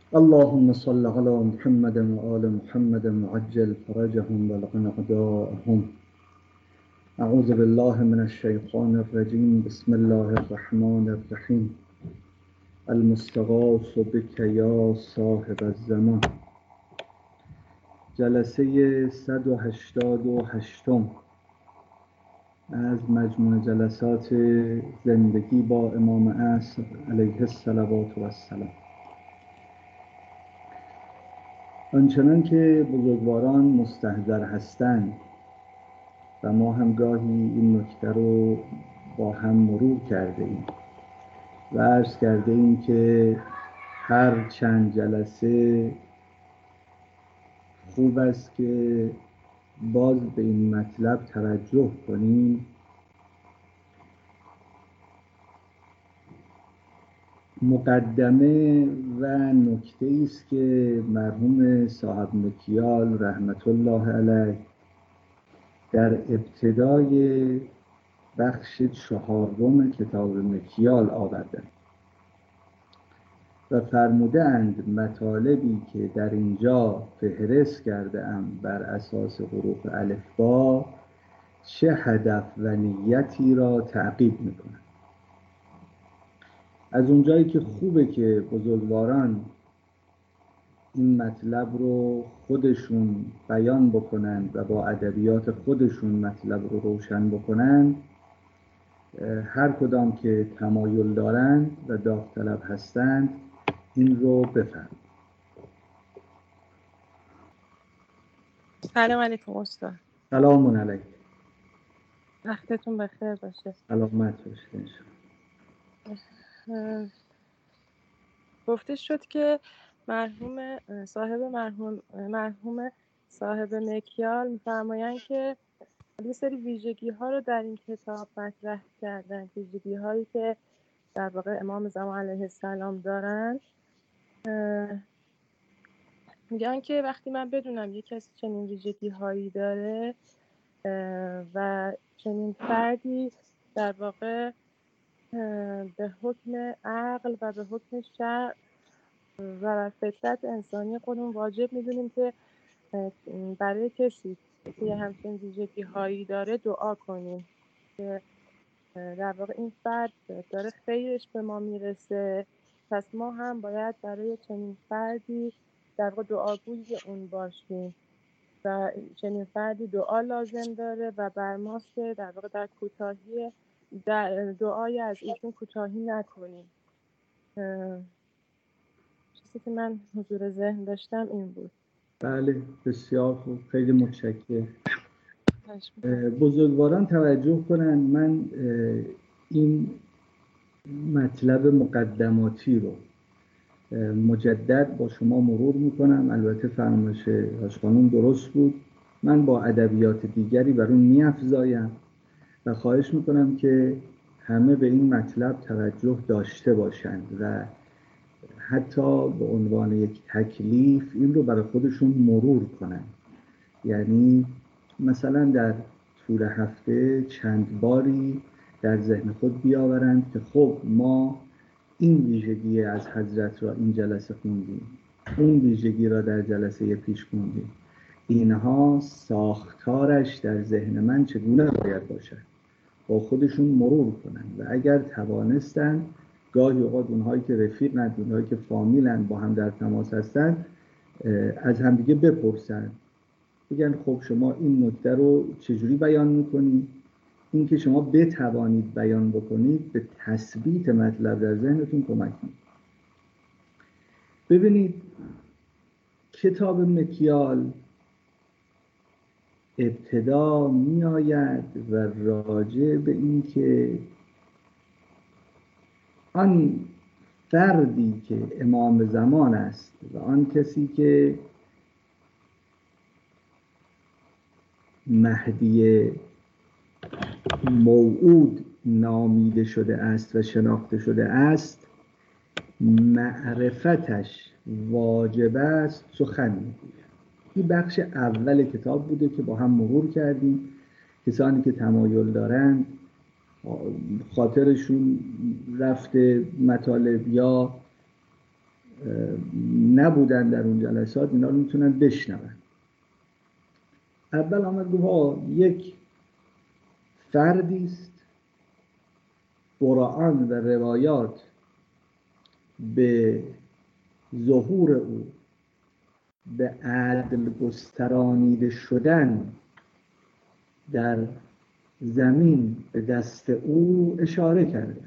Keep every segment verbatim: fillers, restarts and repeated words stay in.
اللهم صل على محمد وآل محمد وعجل فرجهم وبلغ أعداءهم. أعوذ بالله من الشيطان الرجيم. بسم الله الرحمن الرحيم. المستغاث بك یا صاحب الزمان. جلسه صد و هشتاد و هشتم از مجموع جلسات زندگی با امام عصر علیه الصلوات و السلام. آنچنان که بزرگواران مستحضر هستند و ما هم گاهی این نکته رو با هم مرور کرده ایم و عرض کرده ایم که هر چند جلسه خوب است که باز به این مطلب توجه کنیم مقدمه و نکته است که مرحوم صاحب مکیال رحمت الله علیه در ابتدای بخش چهارم کتاب مکیال آوردند و فرمودند مطالبی که در اینجا فهرست کرده ام بر اساس حروف الفبا چه هدف و نیتی را تعقیب میکنند. از اونجایی که خوبه که بزرگواران این مطلب رو خودشون بیان بکنند و با ادبیات خودشون مطلب رو روشن بکنند، هر کدام که تمایل دارند و داوطلب هستند این رو بفرمایید. سلام علیکم استاد. سلام علیکم. وقتتون بخیر باشه. سلامت باشید. گفته شد که مرحوم صاحب مرحوم مرحوم صاحب مکیال می‌فرمایند که یه سری ویژگی ها رو در این کتاب مطرح کردن، ویژگی هایی که در واقع امام زمان علیه السلام دارن. میگن که وقتی من بدونم یک کسی چنین ویژگی هایی داره و چنین فردی در واقع به حکم عقل و به حکم شرع و فطرت انسانی خودمون واجب میدونیم که برای کسی که یه همچین ویژگی هایی داره دعا کنیم که در واقع این فرد داره خیرش به ما میرسه. پس ما هم باید برای چنین فردی در واقع دعاگوی اون باشیم و چنین فردی دعا لازم داره و بر ماست که در واقع در کوتاهی در دعای از ایشون کوتاهی نکنیم. چیزی که من حضور ذهن داشتم این بود. بله، بسیار خوب، خیلی متشکرم. بزرگواران توجه کنند، من این مطلب مقدماتی رو مجدد با شما مرور میکنم. البته فرمایش حاج خانم درست بود، من با ادبیات دیگری بر اون میافزایم و خواهش میکنم که همه به این مطلب توجه داشته باشند و حتی به عنوان یک تکلیف این رو برای خودشون مرور کنند. یعنی مثلا در طول هفته چند باری در ذهن خود بیاورند که خب ما این ویژگی از حضرت را این جلسه خوندیم، اون ویژگی را در جلسه پیش خوندیم، اینها ساختارش در ذهن من چگونه باید باشد، با خودشون مرور کنند و اگر توانستند گاهی اوقات اونهایی که رفیقند، اونهایی که فامیلند، با هم در تماس هستند، از همدیگه بپرسند، بگن خب شما این نکته رو چجوری بیان میکنید. این که شما بتوانید بیان بکنید به تثبیت مطلب در ذهنتون کمک میکنه. ببینید کتاب مکیال ابتدا می آید و راجع به این که آن فردی که امام زمان است و آن کسی که مهدی موعود نامیده شده است و شناخته شده است، معرفتش واجب است سخن میگوید. این بخش اول کتاب بوده که با هم مرور کردیم. کسانی که تمایل دارند خاطرشون رفته مطالب یا نبودن در اون جلسات اینا رو میتونن بشنون. اول آمد گفت یک فردی است قرآن و روایات به ظهور او به عدل گسترانیده شدن در زمین به دست او اشاره کرده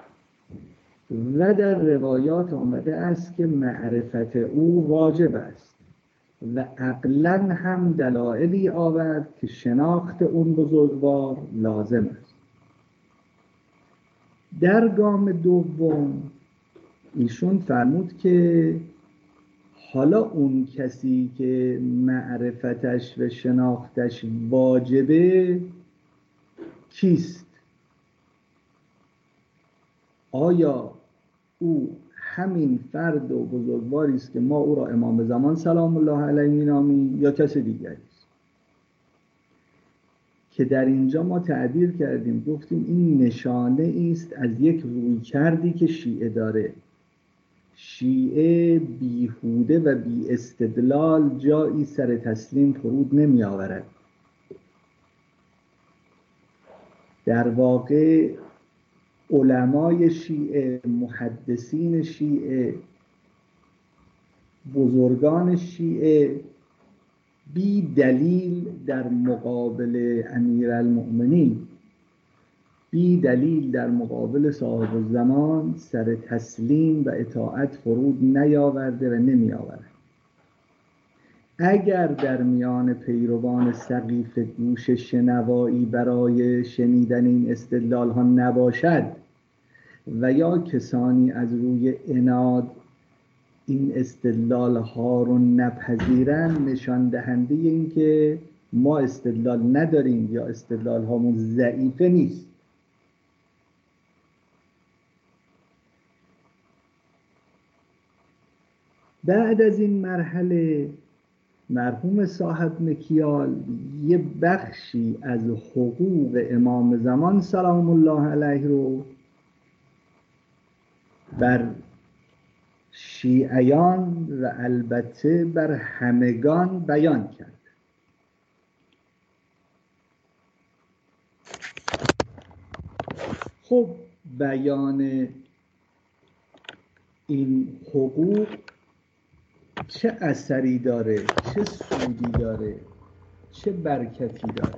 و در روایات آمده است که معرفت او واجب است و عقلاً هم دلایلی آورد که شناخت اون بزرگوار لازم است. در گام دوم ایشون فرمود که حالا اون کسی که معرفتش و شناختش واجبه کیست؟ آیا او همین فرد و بزرگواری است که ما او را امام زمان سلام الله علیه می‌نامیم یا کسی دیگری است؟ که در اینجا ما تعبیر کردیم گفتیم این نشانه است از یک رویکردی که شیعه داره. شیعه بیهوده و بی استدلال جایی سر تسلیم فرود نمی آورد. در واقع علمای شیعه، محدثین شیعه، بزرگان شیعه بی دلیل در مقابل امیرالمؤمنین، بی دلیل در مقابل صاحب الزمان سر تسلیم و اطاعت فرود نیاورده و نمی آورد. اگر در میان پیروان سقیف گوش شنوایی برای شنیدن این استدلال ها نباشد و یا کسانی از روی عناد این استدلال ها رو نپذیرن، نشان دهنده این که ما استدلال نداریم یا استدلال هامون ضعیفه نیست. بعد از این مرحله مرحوم صاحب مکیال یه بخشی از حقوق امام زمان سلام الله علیه رو بر شیعیان و البته بر همگان بیان کرد. خب بیان این حقوق چه اثری داره، چه سودی داره، چه برکتی داره؟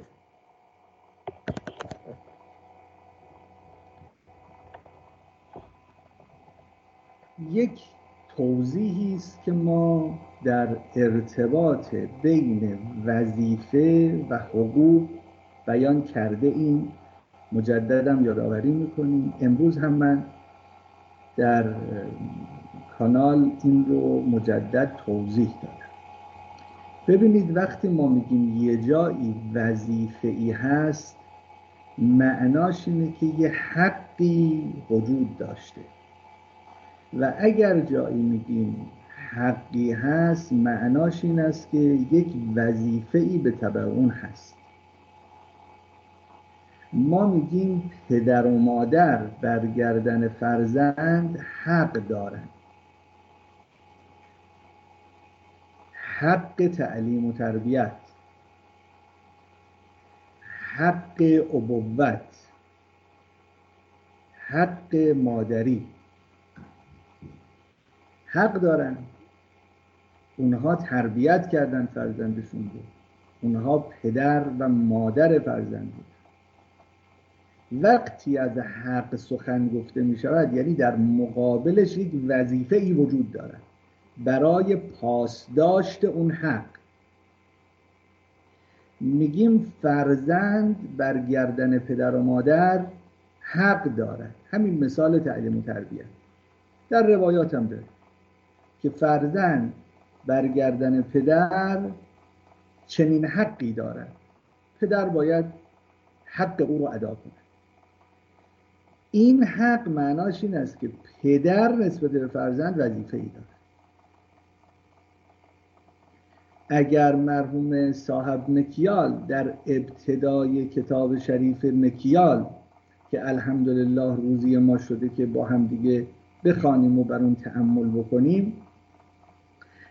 یک توضیحی است که ما در ارتباط بین وظیفه و حقوق بیان کرده ایم، مجددم یادآوری میکنیم. امروز هم من در کانال این رو مجدد توضیح دادم. ببینید وقتی ما میگیم یه جایی وظیفه‌ای هست، معناش اینه که یه حقی وجود داشته و اگر جایی میگیم حقی هست، معناش این است که یک وظیفه‌ای به تبع اون هست. ما میگیم پدر و مادر برگردن فرزند حق دارند، حق تعلیم و تربیت، حق ابوت، حق مادری، حق دارن. اونها تربیت کردن فرزندشون رو، اونها پدر و مادر فرزند بود. وقتی از حق سخن گفته می شود یعنی در مقابلش یک وظیفه ای وجود دارد برای پاسداشت اون حق. میگیم فرزند برگردن پدر و مادر حق دارد. همین مثال تعلیم و تربیت در روایات هم داره که فرزند برگردن پدر چنین حقی دارد، پدر باید حق او رو ادا کنه. این حق معناش این است که پدر نسبت به فرزند وظیفه‌ای دارد. اگر مرحوم صاحب مکیال در ابتدای کتاب شریف مکیال که الحمدلله روزی ما شده که با هم دیگه بخوانیم و بر اون تأمل بکنیم،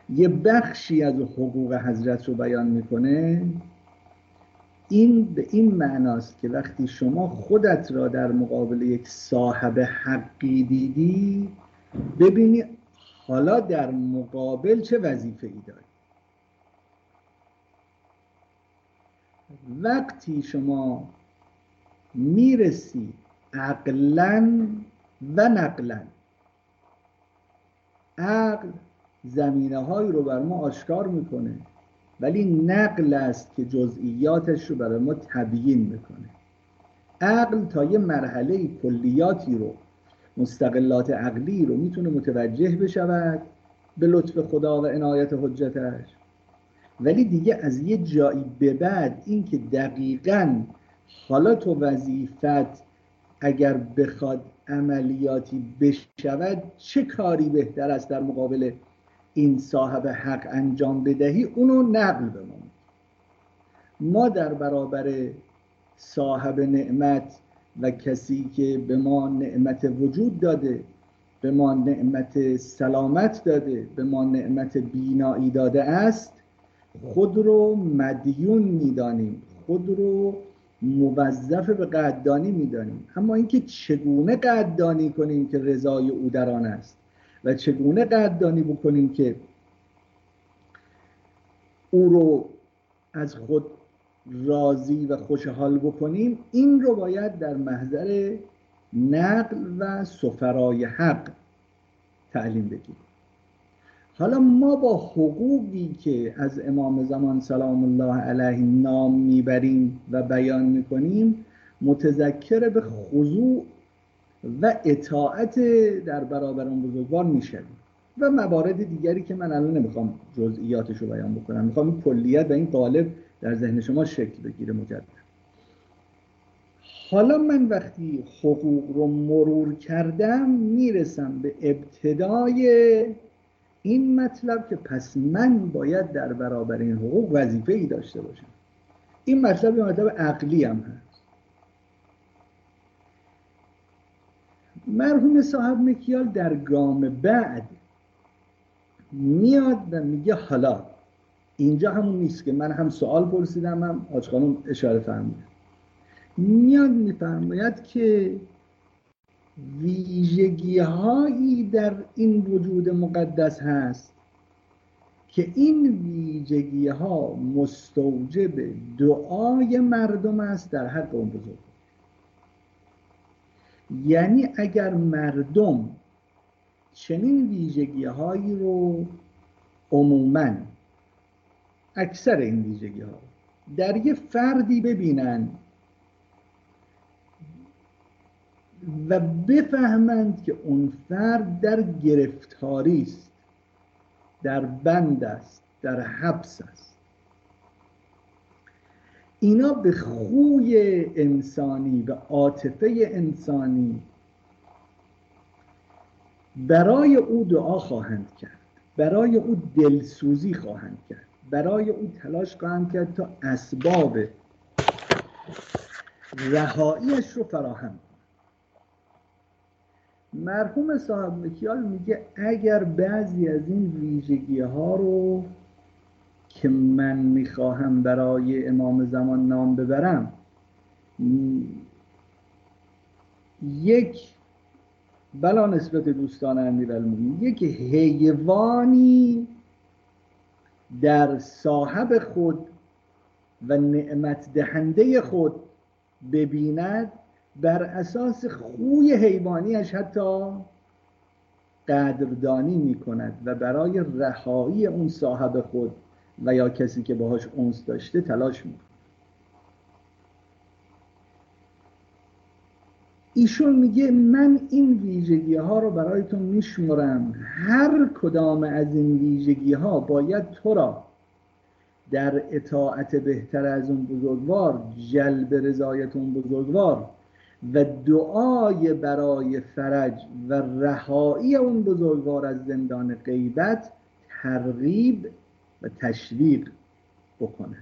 یه بخشی از حقوق حضرت رو بیان میکنه، این به این معناست که وقتی شما خودت را در مقابل یک صاحب حقی دیدی، ببینی حالا در مقابل چه وظیفه ای داری. وقتی شما میرسی عقلاً و نقلاً، عقل زمینه هایی رو بر ما آشکار میکنه، ولی نقل است که جزئیاتش رو برای ما تبیین میکنه. عقل تا یه مرحله کلیاتی رو، مستقلات عقلی رو میتونه متوجه بشود به لطف خدا و عنایت حجتش، ولی دیگه از یه جایی به بعد این که دقیقاً حالا تو وظیفت اگر بخواد عملیاتی بشود چه کاری بهتر است در مقابل این صاحب حق انجام بدهی، اونو نقل بمون. ما در برابر صاحب نعمت و کسی که به ما نعمت وجود داده، به ما نعمت سلامت داده، به ما نعمت بینایی داده است، خود رو مدیون میدانیم، خود رو موظف به قدردانی میدانیم. اما اینکه چگونه قدردانی کنیم که رضای او در آن است و چگونه قدردانی بکنیم که او رو از خود راضی و خوشحال بکنیم، این رو باید در محضر نقل و سفرای حق تعلیم بگیریم. حالا ما با حقوقی که از امام زمان سلام الله علیه نام میبریم و بیان میکنیم متذکر به خضوع و اطاعت در برابر اون بزرگوار میشویم و موارد دیگری که من الان نمیخوام جزئیاتش رو بیان بکنم، میخوام این کلیت و این قالب در ذهن شما شکل بگیره مجدد. حالا من وقتی حقوق رو مرور کردم میرسم به ابتدای این مطلب که پس من باید در برابر این حقوق وظیفه ای داشته باشم. این مطلب یه مطلب عقلی هم هست. مرحوم صاحب مکیال در گام بعد میاد و میگه حالا اینجا همون نیست که من هم سوال پرسیدم هم حاج خانم اشاره فرمودن، میاد میفرماید که ویژگی هایی در این وجود مقدس هست که این ویژگی ها مستوجب دعای مردم است در حق اون بزرگ. یعنی اگر مردم چنین ویژگی هایی رو عموماً اکثر این ویژگی ها در یه فردی ببینن و بفهمند که اون فرد در گرفتاری است، در بند است، در حبس است، اینا به خوی انسانی و عاطفه انسانی برای او دعا خواهند کرد، برای او دلسوزی خواهند کرد، برای او تلاش خواهند کرد تا اسباب رهاییش رو فراهم کنند. مرحوم صاحب مکیال میگه اگر بعضی از این ویژگی ها رو که من میخواهم برای امام زمان نام ببرم یک بلا نسبت دوستان امیرالمومنین یک حیوانی در صاحب خود و نعمت دهنده خود ببیند، بر اساس خوی حیوانیش حتی قدردانی می کند و برای رهایی اون صاحب خود و یا کسی که باهاش انس داشته تلاش می کند. ایشون میگه من این ویژگی ها رو برایتون میشمرم، هر کدام از این ویژگی ها باید تو را در اطاعت بهتر از اون بزرگوار، جلب رضایت اون بزرگوار و دعای برای فرج و رهایی اون بزرگوار از زندان غیبت ترغیب و تشویق بکنه.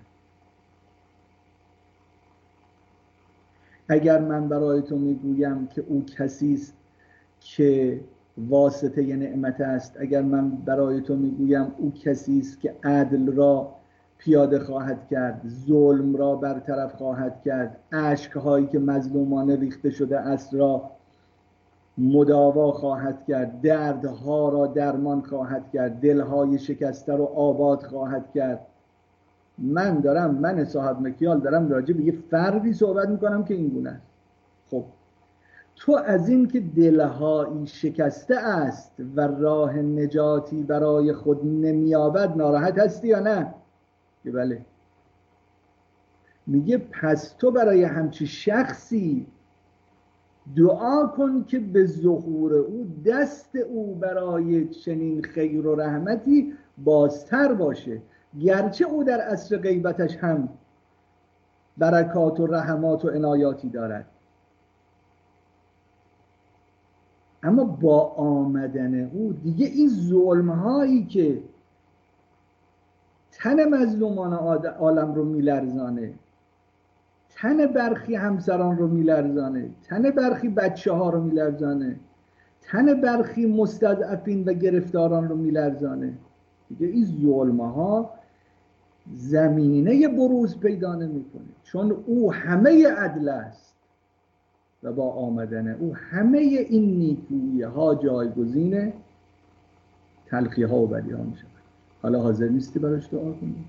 اگر من برای تو میگویم که او کسی است که واسطه نعمت است. اگر من برای تو میگویم او کسی است که عدل را پیاده خواهد کرد، ظلم را برطرف خواهد کرد، اشک‌هایی که مظلومانه ریخته شده است را مداوا خواهد کرد، دردها را درمان خواهد کرد، دلهای شکسته رو آباد خواهد کرد. من دارم من صاحب مکیال دارم راجع به یه فردی صحبت میکنم که این گونه است. خب تو از این که دلهایی شکسته است و راه نجاتی برای خود نمیابد ناراحت هستی یا نه؟ که بله. میگه پس تو برای همچی شخصی دعا کن که به ظهور او دست او برای چنین خیر و رحمتی بازتر باشه، گرچه او در عصر غیبتش هم برکات و رحمات و عنایاتی دارد. اما با آمدن او دیگه این ظلم‌هایی که تن مظلومان عالم رو میلرزانه، تن برخی همسران رو میلرزانه، تن برخی بچه ها رو میلرزانه، تن برخی مستضعفین و گرفتاران رو میلرزانه، دیگه این ظلم‌ها زمینه بروز پیدا نمی‌کنه، چون او همه عدل است و با آمدن او همه این نیکویی ها جایگزین تلخی ها و بدی ها میشه. حالا حاضر نیستی براش دعا کنی؟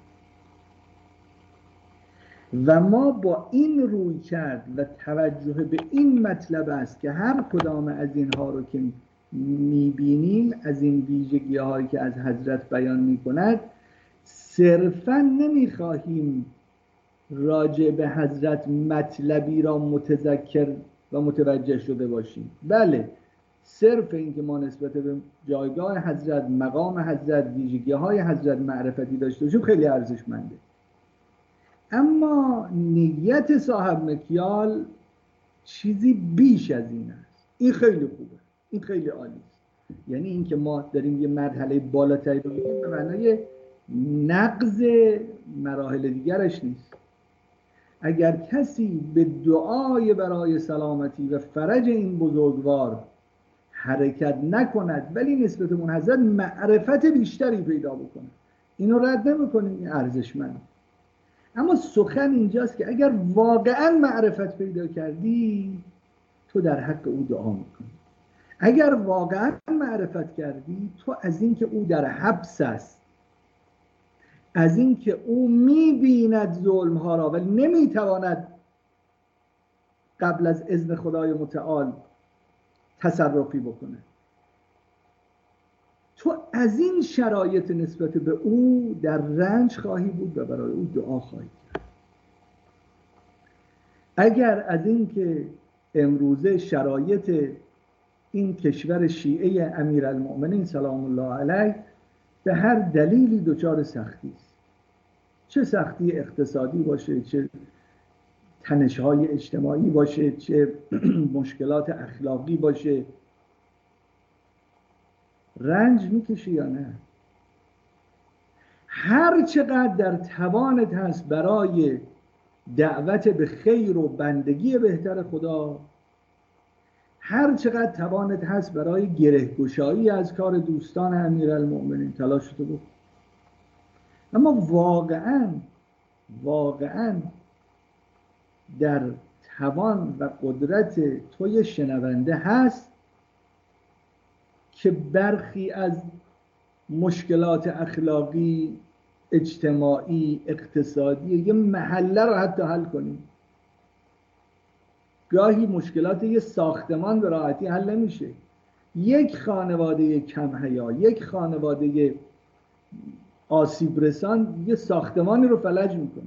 و ما با این روی کرد و توجه به این مطلب است که هر کدام از اینها رو که میبینیم، از این ویژگی هایی که از حضرت بیان میکند، صرفا نمیخواهیم راجع به حضرت مطلبی را متذکر و متوجه شده باشیم. بله، صرف این که ما نسبت به جایگاه حضرت، مقام حضرت، ویژگی های حضرت معرفتی داشته باشیم خیلی ارزشمنده. اما نیت صاحب مکیال چیزی بیش از این است. این خیلی خوبه، این خیلی عالی است. یعنی این که ما داریم یه مرحله بالاتری رو میگیم به معنای نقض مراحل دیگرش نیست. اگر کسی به دعای برای سلامتی و فرج این بزرگوار حرکت نکند ولی نسبت اون حضرت معرفت بیشتری پیدا بکنه، اینو رد نمی‌کنیم، این ارزشمند. اما سخن اینجاست که اگر واقعا معرفت پیدا کردی تو در حق او دعا میکنی. اگر واقعا معرفت کردی تو از این که او در حبس است، از این که او میبیند ظلمها را ولی نمیتواند قبل از اذن خدای متعال تصرفی بکنه، تو از این شرایط نسبت به او در رنج خواهی بود و برای او دعا خواهی کرد. اگر از این که امروزه شرایط این کشور شیعه امیرالمؤمنین سلام الله علیه به هر دلیلی دچار سختی است، چه سختی اقتصادی باشه، چه تنش‌های اجتماعی باشه، چه مشکلات اخلاقی باشه، رنج میکشی یا نه؟ هر چقدر در توانت هست برای دعوت به خیر و بندگی بهتر خدا، هر چقدر توانت هست برای گره‌گشایی از کار دوستان امیرالمؤمنین تلاشتو بکن. اما واقعاً واقعاً در توان و قدرت توی شنونده هست که برخی از مشکلات اخلاقی، اجتماعی، اقتصادی یه محله رو حتی حل کنیم. گاهی مشکلات یه ساختمان به راحتی حل نمیشه. یک خانواده کم حیا، یک خانواده آسیب رسان یه ساختمانی رو فلج میکنه.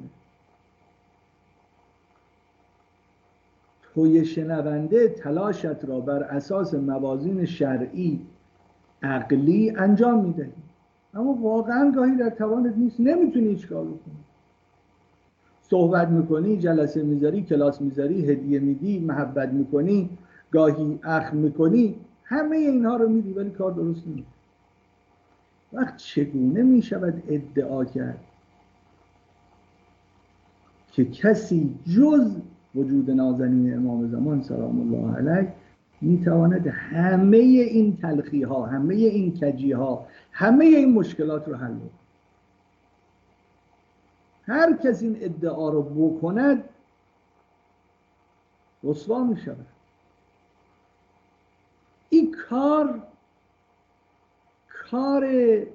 توی شنونده تلاشت را بر اساس موازین شرعی عقلی انجام میدهی، اما واقعا گاهی در توانت نیست، نمیتونی هیچ کار بکنی. صحبت میکنی، جلسه میذاری، کلاس میذاری، هدیه میدی، محبت میکنی، گاهی اخم میکنی، همه اینها رو میدی ولی کار درست نیست. وقت چگونه میشود ادعا کرد که کسی جز وجود نازنین امام زمان سلام الله علیه میتواند همه این تلخی ها، همه این کجی ها، همه این مشکلات رو حل کنه. هر کس این ادعا رو بکند رسوا می شود. این کار کار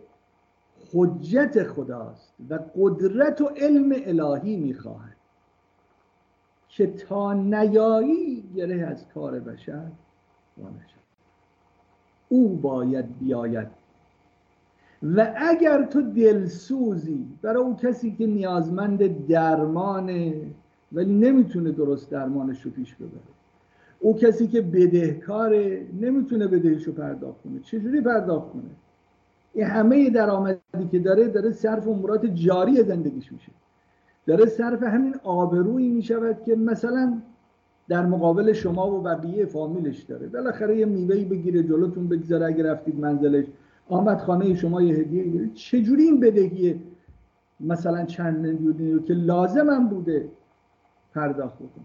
حجت خداست و قدرت و علم الهی می خواهد که تا نیایی گره از کار بشر وانشد. او باید بیاید و اگر تو دلسوزی برای اون کسی که نیازمند درمانه ولی نمیتونه درست درمانش رو پیش ببره، او کسی که بدهکاره نمیتونه بدهش رو پرداخت کنه، چجوری پرداخت کنه؟ این همه درآمدی که داره داره صرف امورات جاری زندگیش میشه، داره صرف همین آبرویی میشود که مثلا در مقابل شما و بقیه فامیلش داره. بالاخره یه میوهی بگیره جلوتون بگذاره، اگه رفتید منزلش آمد خانه شما یه هدیه بگیره. چجوری این بدهی مثلا چند میلیونی رو که لازمم بوده پرداخت کنه؟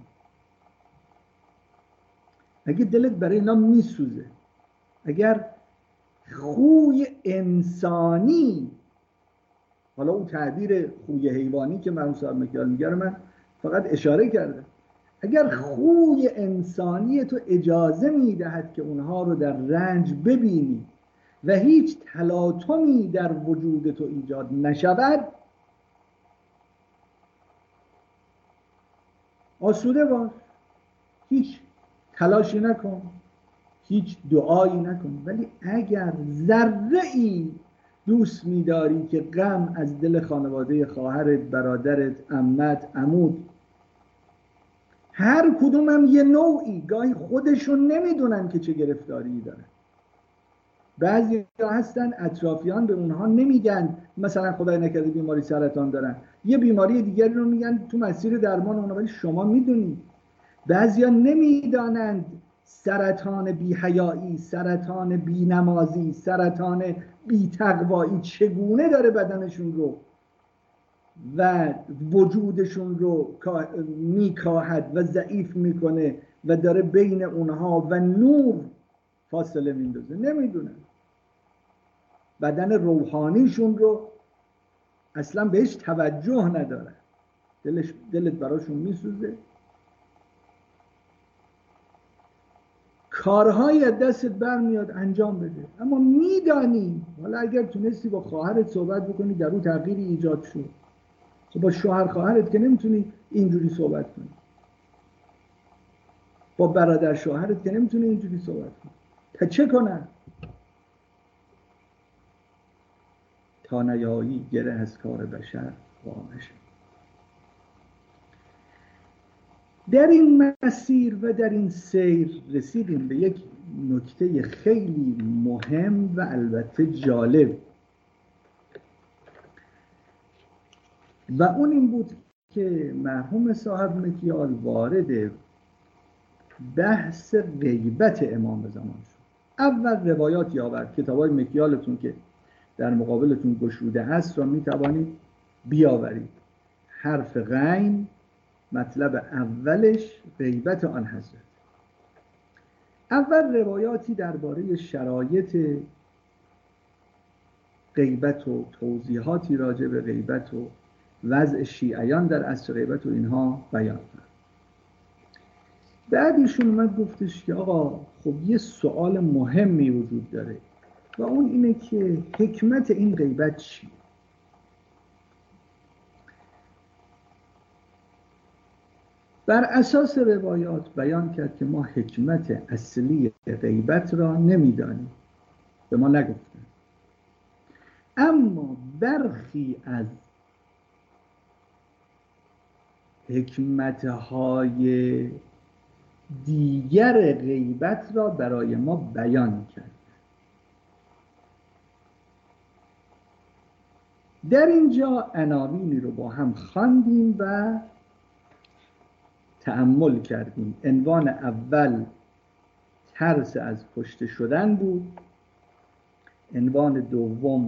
اگه دلت برای اینا میسوزه، اگر خوی انسانی، حالا اون تعبیر خوی حیوانی که مرحوم صاحب مکیال میگه من فقط اشاره کردم، اگر خوی انسانی تو اجازه میدهد که اونها رو در رنج ببینی و هیچ تلاطمی در وجود تو ایجاد نشود، آسوده باش، هیچ تلاشی نکن، هیچ دعایی نکن. ولی اگر ذره ای دوست می‌داری که غم از دل خانواده خواهرت، برادرت، عمت، عموت، هر کدوم هم یه نوعی، گاهی خودشون نمیدونن که چه گرفتاری دارن. بعضی هستن اطرافیان به اونها نمیگن مثلا خدای نکرده بیماری سرطان دارن، یه بیماری دیگری رو میگن تو مسیر درمان اونها، ولی شما میدونید. بعضیا نمیدانند سرطان بی‌حیایی، سرطان بی‌نمازی، سرطان بی‌تقوایی چگونه داره بدنشون رو و وجودشون رو میکاهد و ضعیف میکنه و داره بین اونها و نور فاصله میندازه. نمیدونن بدن روحانیشون رو اصلا بهش توجه ندارن. دلش دلت براشون میسوزه، کارهای دستت برمیاد انجام بده، اما میدانی حالا اگر تونستی با خواهرت صحبت بکنی در اون تغییری ایجاد شد، با شوهر خواهرت که نمیتونی اینجوری صحبت کنی، با برادر شوهرت که نمیتونی اینجوری صحبت کنی، تا چه کنن؟ تا نیایی گره از کار بشر وانشد. در این مسیر و در این سیر رسیدیم به یک نکته خیلی مهم و البته جالب، و اون این بود که مرحوم صاحب مکیال وارد بحث غیبت امام زمان شد. اول روایاتی آورد، کتابای مکیالتون که در مقابلتون گشوده هست را میتوانید بیاورید. حرف غین مطلب اولش غیبت آن حضرت. اول روایاتی درباره شرایط غیبت و توضیحاتی راجع به غیبت و وضع شیعیان در عصر غیبت و اینها بیان کرد. بعد ایشون اومد گفتش که آقا خب یه سوال مهمی وجود داره و اون اینه که حکمت این غیبت چیه؟ بر اساس روایات بیان کرد که ما حکمت اصلی غیبت را نمیدانیم، به ما نگفتن، اما برخی از حکمتهای دیگر غیبت را برای ما بیان کرد. در اینجا عناوینی رو با هم خواندیم و تأمل کردیم. عنوان اول ترس از کشته شدن بود، عنوان دوم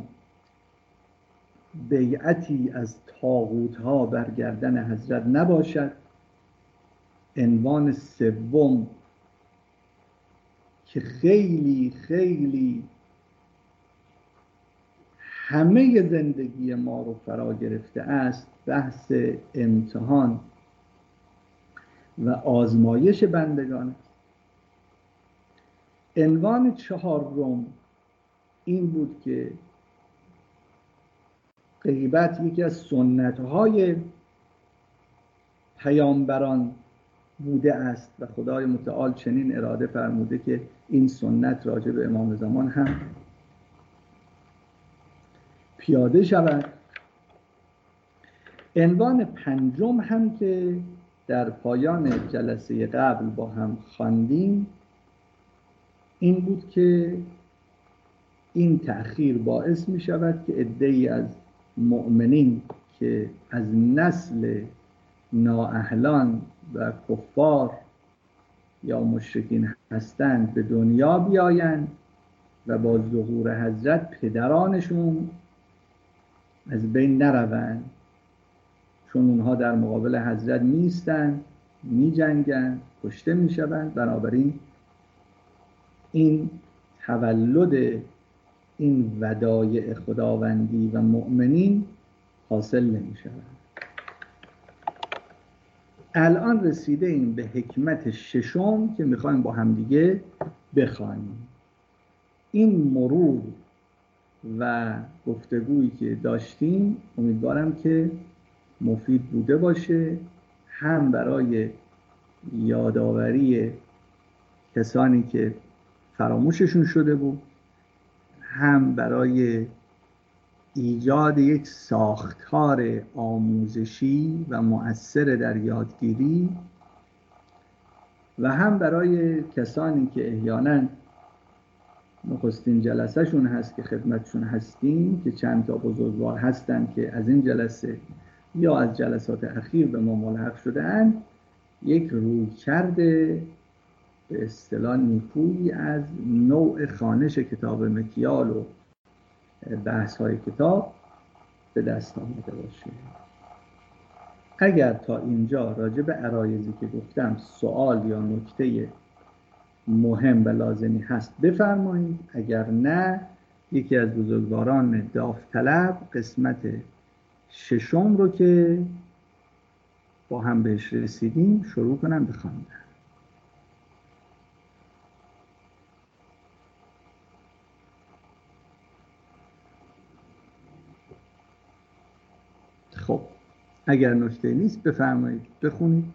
بیعتی از طاغوت‌ها بر گردن حضرت نباشد، عنوان سوم که خیلی خیلی همه زندگی ما رو فرا گرفته است، بحث امتحان و آزمایش بندگان است. عنوان چهارم این بود که غیبت یکی از سنت‌های پیامبران بوده است و خدای متعال چنین اراده فرموده که این سنت راجع به امام زمان هم پیاده شود. عنوان پنجم هم که در پایان جلسه قبل با هم خواندیم این بود که این تأخیر باعث می شود که عده‌ای از مؤمنین که از نسل نااهلان و کفار یا مشرکین هستند به دنیا بیایند و با ظهور حضرت پدرانشون از بین نروند، چون اونها در مقابل حضرت نیستند، می جنگند، کشته می شوند. بنابراین این تولد این ودایع خداوندی و مؤمنین حاصل نمی شود. الان رسیده این به حکمت ششم که میخوایم با همدیگه بخوانیم. این مرور و گفتگویی که داشتیم امیدوارم که مفید بوده باشه، هم برای یادآوری کسانی که فراموششون شده بود، هم برای ایجاد یک ساختار آموزشی و مؤثر در یادگیری، و هم برای کسانی که احیانا نخستین جلسه شون هست که خدمتشون هستیم، که چند تا بزرگوار هستن که از این جلسه یا از جلسات اخیر به ما ملحق شده‌اند، یک رویکرد به اصطلاح نیکویی از نوع خوانش کتاب مکیال و بحث های کتاب به دست آمده باشه. اگر تا اینجا راجع به عرایضی که گفتم سوال یا نکته مهم و لازمی هست بفرمایید، اگر نه یکی از بزرگواران داوطلب قسمت ششم رو که با هم بهش رسیدیم شروع کنم بخواندن. خب اگر نکته نیست بفرمایید بخونید.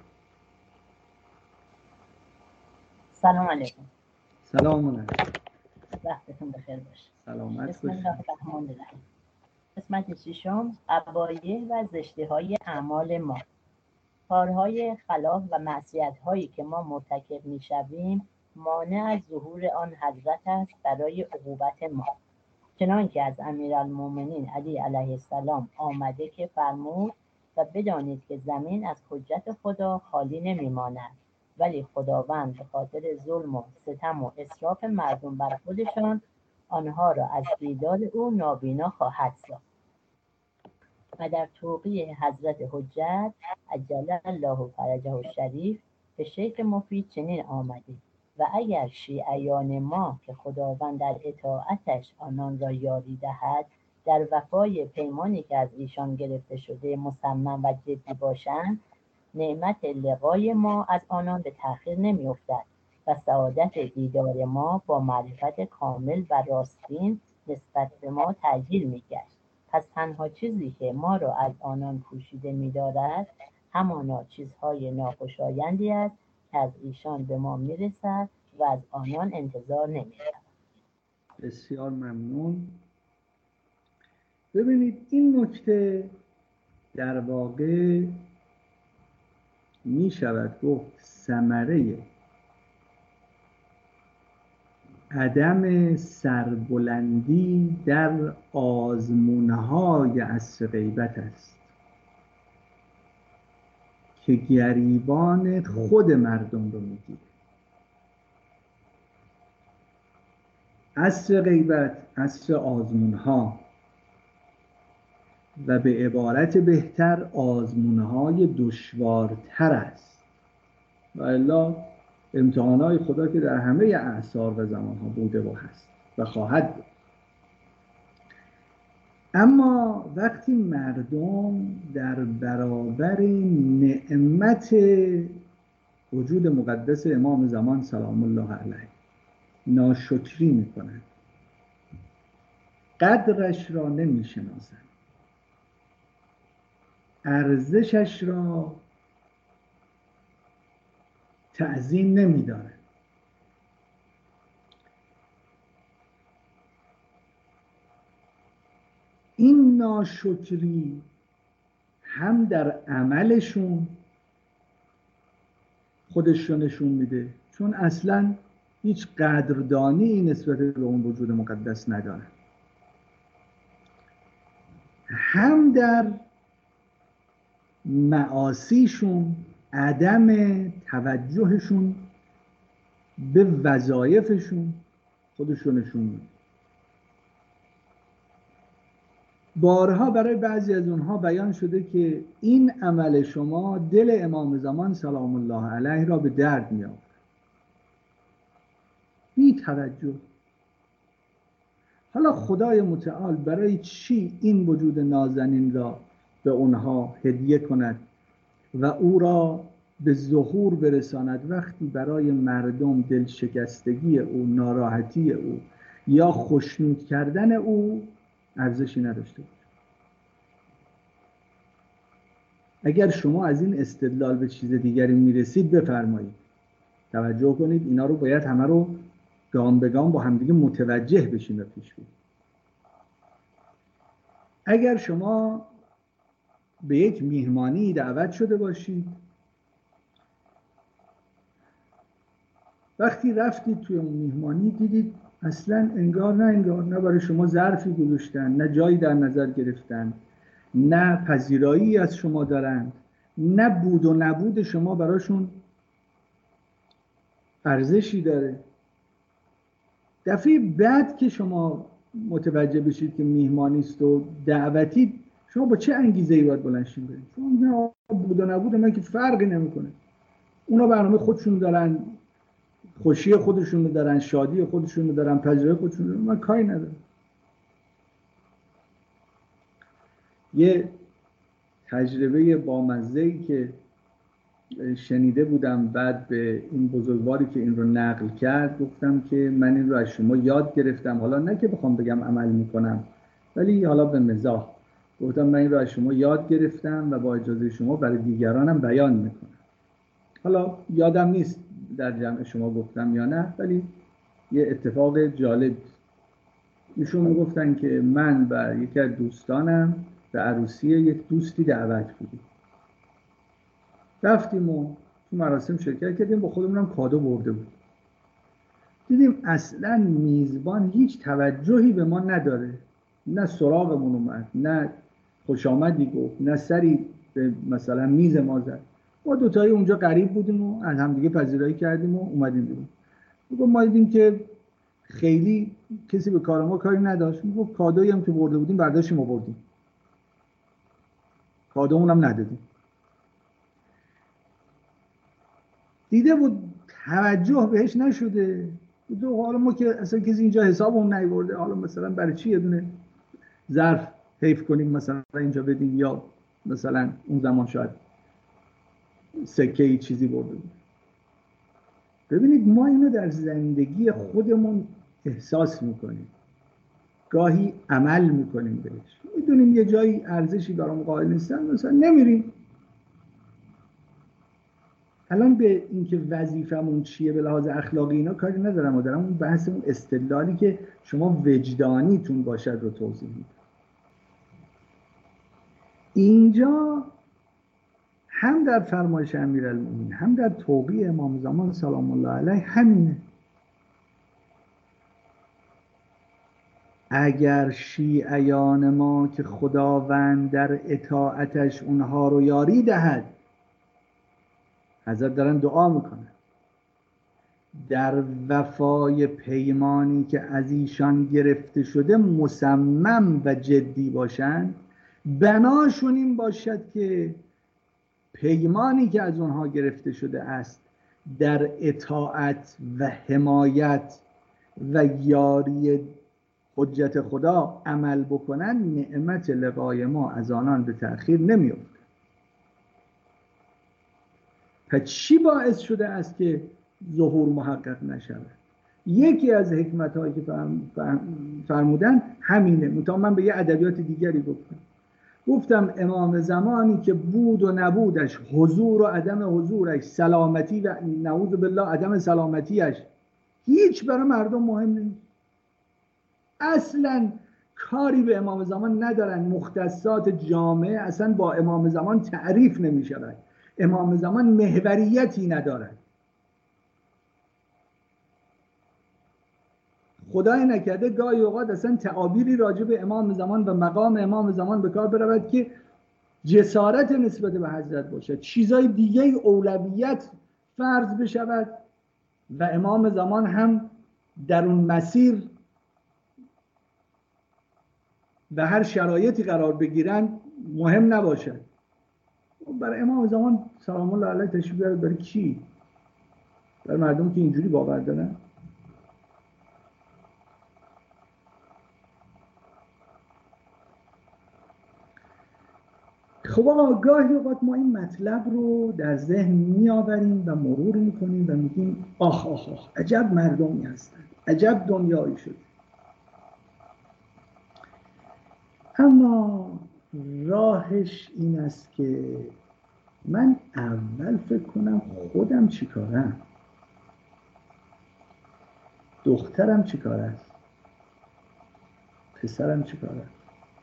سلام علیکم. سلام علیکم. وقتتون بخیر باشه. سلامت بسم باشید. الله الرحمن الرحیم. قسمت ششم، قبایح و زشتی‌های اعمال ما. کارهای خلاف و معصیت‌هایی که ما مرتکب می‌شویم مانع از ظهور آن حضرت است برای عقوبت ما. چنانکه از امیرالمومنین علی علیه السلام آمده که فرمود و بدانید که زمین از حجت خدا خالی نمی‌ماند، ولی خداوند به خاطر ظلم و ستم و اسراف مردم بر خودشان آنها را از دیدار او نابینا خواهد ساخت. و در توقیع حضرت حجت عجل الله فرجه الشریف به شیخ مفید چنین آمده: و اگر شیعیان ما که خداوند در اطاعتش آنان را یاری دهد در وفای پیمانی که از ایشان گرفته شده مصمم و جدی باشند، نعمت لقای ما از آنان به تأخیر نمی افتد و سعادت دیدار ما با معرفت کامل و راستین نسبت به ما تعجیل می گشت. پس تنها چیزی که ما را از آنان پوشیده می دارد همانا چیزهای ناخوشایندی است که از ایشان به ما می رسد و از آنان انتظار نمی رود. بسیار ممنون. ببینید این نکته در واقع می شود گفت ثمره عدم سربلندی در آزمونهای عصر غیبت است که گریبان خود مردم رو میگیره. عصر غیبت عصر آزمونها و به عبارت بهتر آزمونهای دشوارتر است، و الا امتحانهای خدا که در همه اعصار و زمانها بوده و هست و خواهد بود. اما وقتی مردم در برابر نعمت وجود مقدس امام زمان سلام الله علیه ناشکری میکنند، قدرش را نمیشناسند، ارزشش را تعظیم نمیدارند، این ناشکری هم در عملشون خودش رو نشون میده، چون اصلا هیچ قدردانی نسبت به اون وجود مقدس ندارن، هم در معاصیشون عدم توجهشون به وظایفشون خودش رو نشون میده. بارها برای بعضی از اونها بیان شده که این عمل شما دل امام زمان سلام الله علیه را به درد می‌آورد. بی توجه. حالا خدای متعال برای چی این وجود نازنین را به اونها هدیه کند و او را به ظهور برساند وقتی برای مردم دلشکستگی او، ناراحتی او یا خشنود کردن او ارزشی نداشته بود؟ اگر شما از این استدلال به چیز دیگری میرسید بفرمایید. توجه کنید، اینا رو باید همه رو گام به گام با همدیگه متوجه بشیم و پیش بریم. اگر شما به یک میهمانی دعوت شده باشید، وقتی رفتید توی اون میهمانی دیدید اصلا انگار نه انگار نه برای شما ظرفی گذاشتن، نه جایی در نظر گرفتن، نه پذیرایی از شما دارند، نه بود و نبود شما براشون ارزشی داره. دفعه بعد که شما متوجه بشید که میهمانی است و دعوتی، شما با چه انگیزه‌ای باید بلند شید برید؟ شما میگن بود و نبود من که فرقی نمیکنه. اونا برنامه خودشون دارن، خوشی خودشون دارن، شادی خودشون دارن، پذیرایی خودشون دارن، من کاری ندارم. یه تجربه بامزه‌ای که شنیده بودم بعد به این بزرگواری که این رو نقل کرد گفتم که من این رو از شما یاد گرفتم، حالا نه که بخوام بگم عمل میکنم، ولی حالا به مزاح گفتم من این رو از شما یاد گرفتم و با اجازه شما برای دیگرانم بیان میکنم. حالا یادم نیست در جمع شما گفتم یا نه، ولی یه اتفاق جالب. ایشون میگفتن که من و یکی از دوستانم به عروسی یک دوستی دعوت بودیم. رفتیم و تو مراسم شرکت کردیم، با خودمونم کادو برده بود. دیدیم اصلا میزبان هیچ توجهی به ما نداره، نه سراغمون اومد، نه خوش آمدی گفت، نه سری به مثلا میز ما زد. ما دوتایی اونجا قریب بودیم و از هم دیگه پذیرایی کردیم و اومدیم بیرون. میگم ما دیدیم که خیلی کسی به کار ما کاری نداشت. میگم کادویی هم که برده بودیم برداشتیم و بردیم، کادومون هم ندادیم. دیده بود توجه بهش نشده. دو حالا ما که اصلا کسی اینجا حسابمون نیورده، حالا مثلا برای چی یه دونه ظرف حیف کنیم مثلا اینجا بدیم، یا مثلا اون زمان شاید سکه ای چیزی برده بود. ببینید ما اینو در زندگی خودمون احساس میکنیم، گاهی عمل میکنیم بهش، میدونیم یه جایی ارزشی برام قائل نیستن مثلا نمیریم. الان به اینکه وظیفمون چیه به لحاظ اخلاقی اینا کاری ندارم، و دارم اون بحث اون استدلالی که شما وجدانیتون باشد رو توضیح میدم. اینجا هم در فرمایش امیرالمومنین هم در توقیع امام زمان سلام الله علیه همینه. اگر شیعیان ما که خداوند در اطاعتش اونها رو یاری دهد، حضرت دارن دعا میکنن، در وفای پیمانی که از ایشان گرفته شده مصمم و جدی باشند، بناشون این باشد که پیمانی که از اونها گرفته شده است در اطاعت و حمایت و یاری حجت خدا عمل بکنن، نعمت لقای ما از آنان به تأخیر نمیفته. پس چی باعث شده است که ظهور محقق نشود؟ یکی از حکمت هایی که فرمودن همینه. مطمئن من به یه ادبیات دیگری گفتم گفتم امام زمانی که بود و نبودش، حضور و عدم حضورش، سلامتی و نعوذ بالله عدم سلامتیش هیچ برای مردم مهم نیست. اصلا کاری به امام زمان ندارن. مختصات جامعه اصلا با امام زمان تعریف نمی شود. امام زمان محوریتی ندارد. خدای نکرده گاهی اوقات اصلا تعابیری راجع به امام زمان و مقام امام زمان به کار برود که جسارت نسبت به حضرت باشد، چیزای دیگه اولویت فرض بشود و امام زمان هم در اون مسیر به هر شرایطی قرار بگیرن مهم نباشد. برای امام زمان سلام الله علیه تشریف بیارید. برای کی؟ برای مردم که اینجوری باور دارن. خب آقا گاهی اوقات ما این مطلب رو در ذهن می آوریم و مرور می کنیم و میگیم آخ آخ آخ عجب مردمی هستن، عجب دنیایی شد. اما راهش این است که من اول فکر کنم خودم چی کارم، دخترم چی کار است، پسرم چی کار است.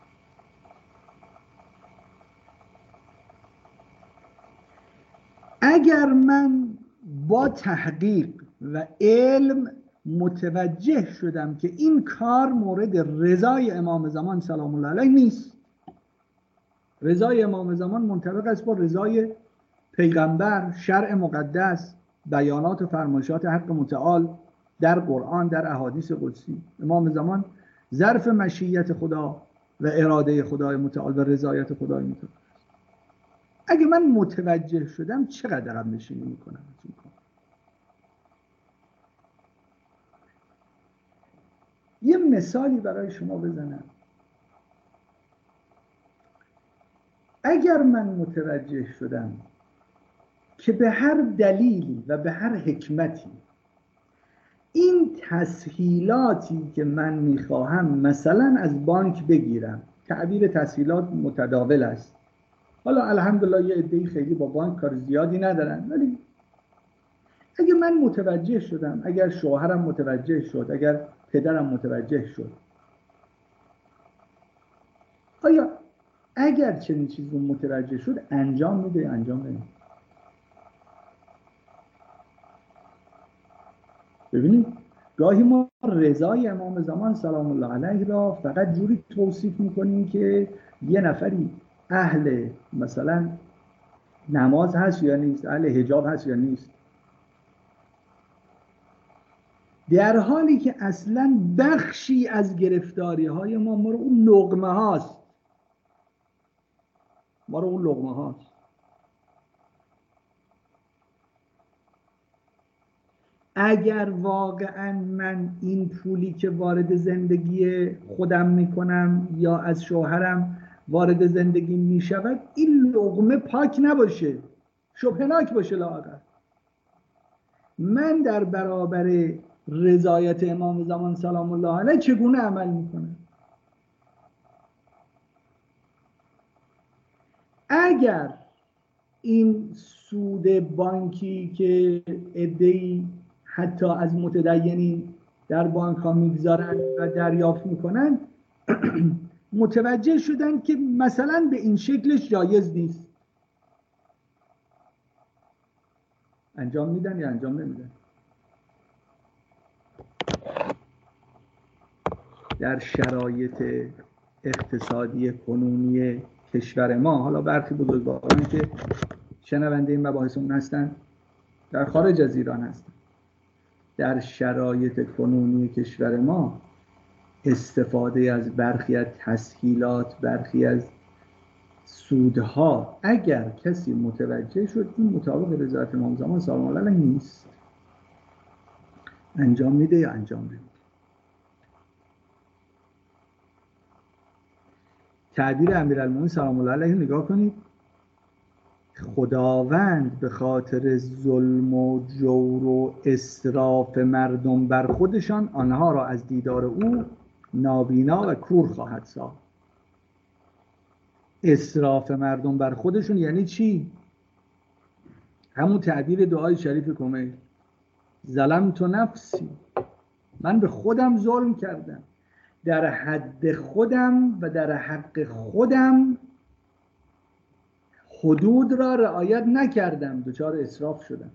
اگر من با تحقیق و علم متوجه شدم که این کار مورد رضای امام زمان سلام الله علیه نیست، رضای امام زمان منطبق است با رضای پیغمبر، شرع مقدس، بیانات و فرمایشات حق متعال در قرآن، در احادیث قدسی. امام زمان ظرف مشیت خدا و اراده خدای متعال و رضایت خدای متعال. اگه من متوجه شدم چقدر عقب نشینی میکنم؟ یه مثالی برای شما بزنم. اگر من متوجه شدم که به هر دلیلی و به هر حکمتی این تسهیلاتی که من میخواهم مثلا از بانک بگیرم، تعبیر تسهیلات متداول است، حالا الحمدلله یه عده‌ای خیلی با بانک کار زیادی ندارن، ولی اگه من متوجه شدم، اگر شوهرم متوجه شد، اگر پدرم متوجه شد، آیا اگر چنین چیزی متوجه شد انجام میده یا انجام نمیده؟ ببینید گاهی ما رضای امام زمان سلام الله علیه را فقط جوری توصیف میکنیم که یه نفری اهل مثلا نماز هست یا نیست، اهل حجاب هست یا نیست، در حالی که اصلا بخشی از گرفتاری های ما ما رو اون لقمه هاست ما رو اون لقمه هاست اگر واقعا من این پولی که وارد زندگی خودم میکنم یا از شوهرم وارد زندگی میشود این لقمه پاک نباشه، شبهناک باشه، لااقل من در برابر رضایت امام زمان سلام الله علیه چگونه عمل میکنم؟ اگر این سود بانکی که عده‌ای حتی از متدینین در بانک ها میگذارن و دریافت میکنن متوجه شدن که مثلا به این شکلش جایز نیست، انجام میدن یا انجام نمیدن؟ در شرایط اقتصادی کنونی کشور ما، حالا برخی بزرگوارانی که شنونده این مباحثمون هستن در خارج از ایران هستن، در شرایط کنونی کشور ما استفاده از برخی از تسهیلات، برخی از سودها اگر کسی متوجه شد این مطابق رضایت امام زمان سلام الله علیه نیست، انجام میده یا انجام نمیده. تعبیر امیرالمومنین سلام الله علیه نگاه کنید، خداوند به خاطر ظلم و جور و اسراف مردم بر خودشان آنها را از دیدار او نابینا و کور خواهد ساخت. اسراف مردم بر خودشون یعنی چی؟ همون تعبیر دعای شریف کمیل، ظلمت نفسی، من به خودم ظلم کردم، در حد خودم و در حق خودم حدود را رعایت نکردم، دچار اسراف شدم،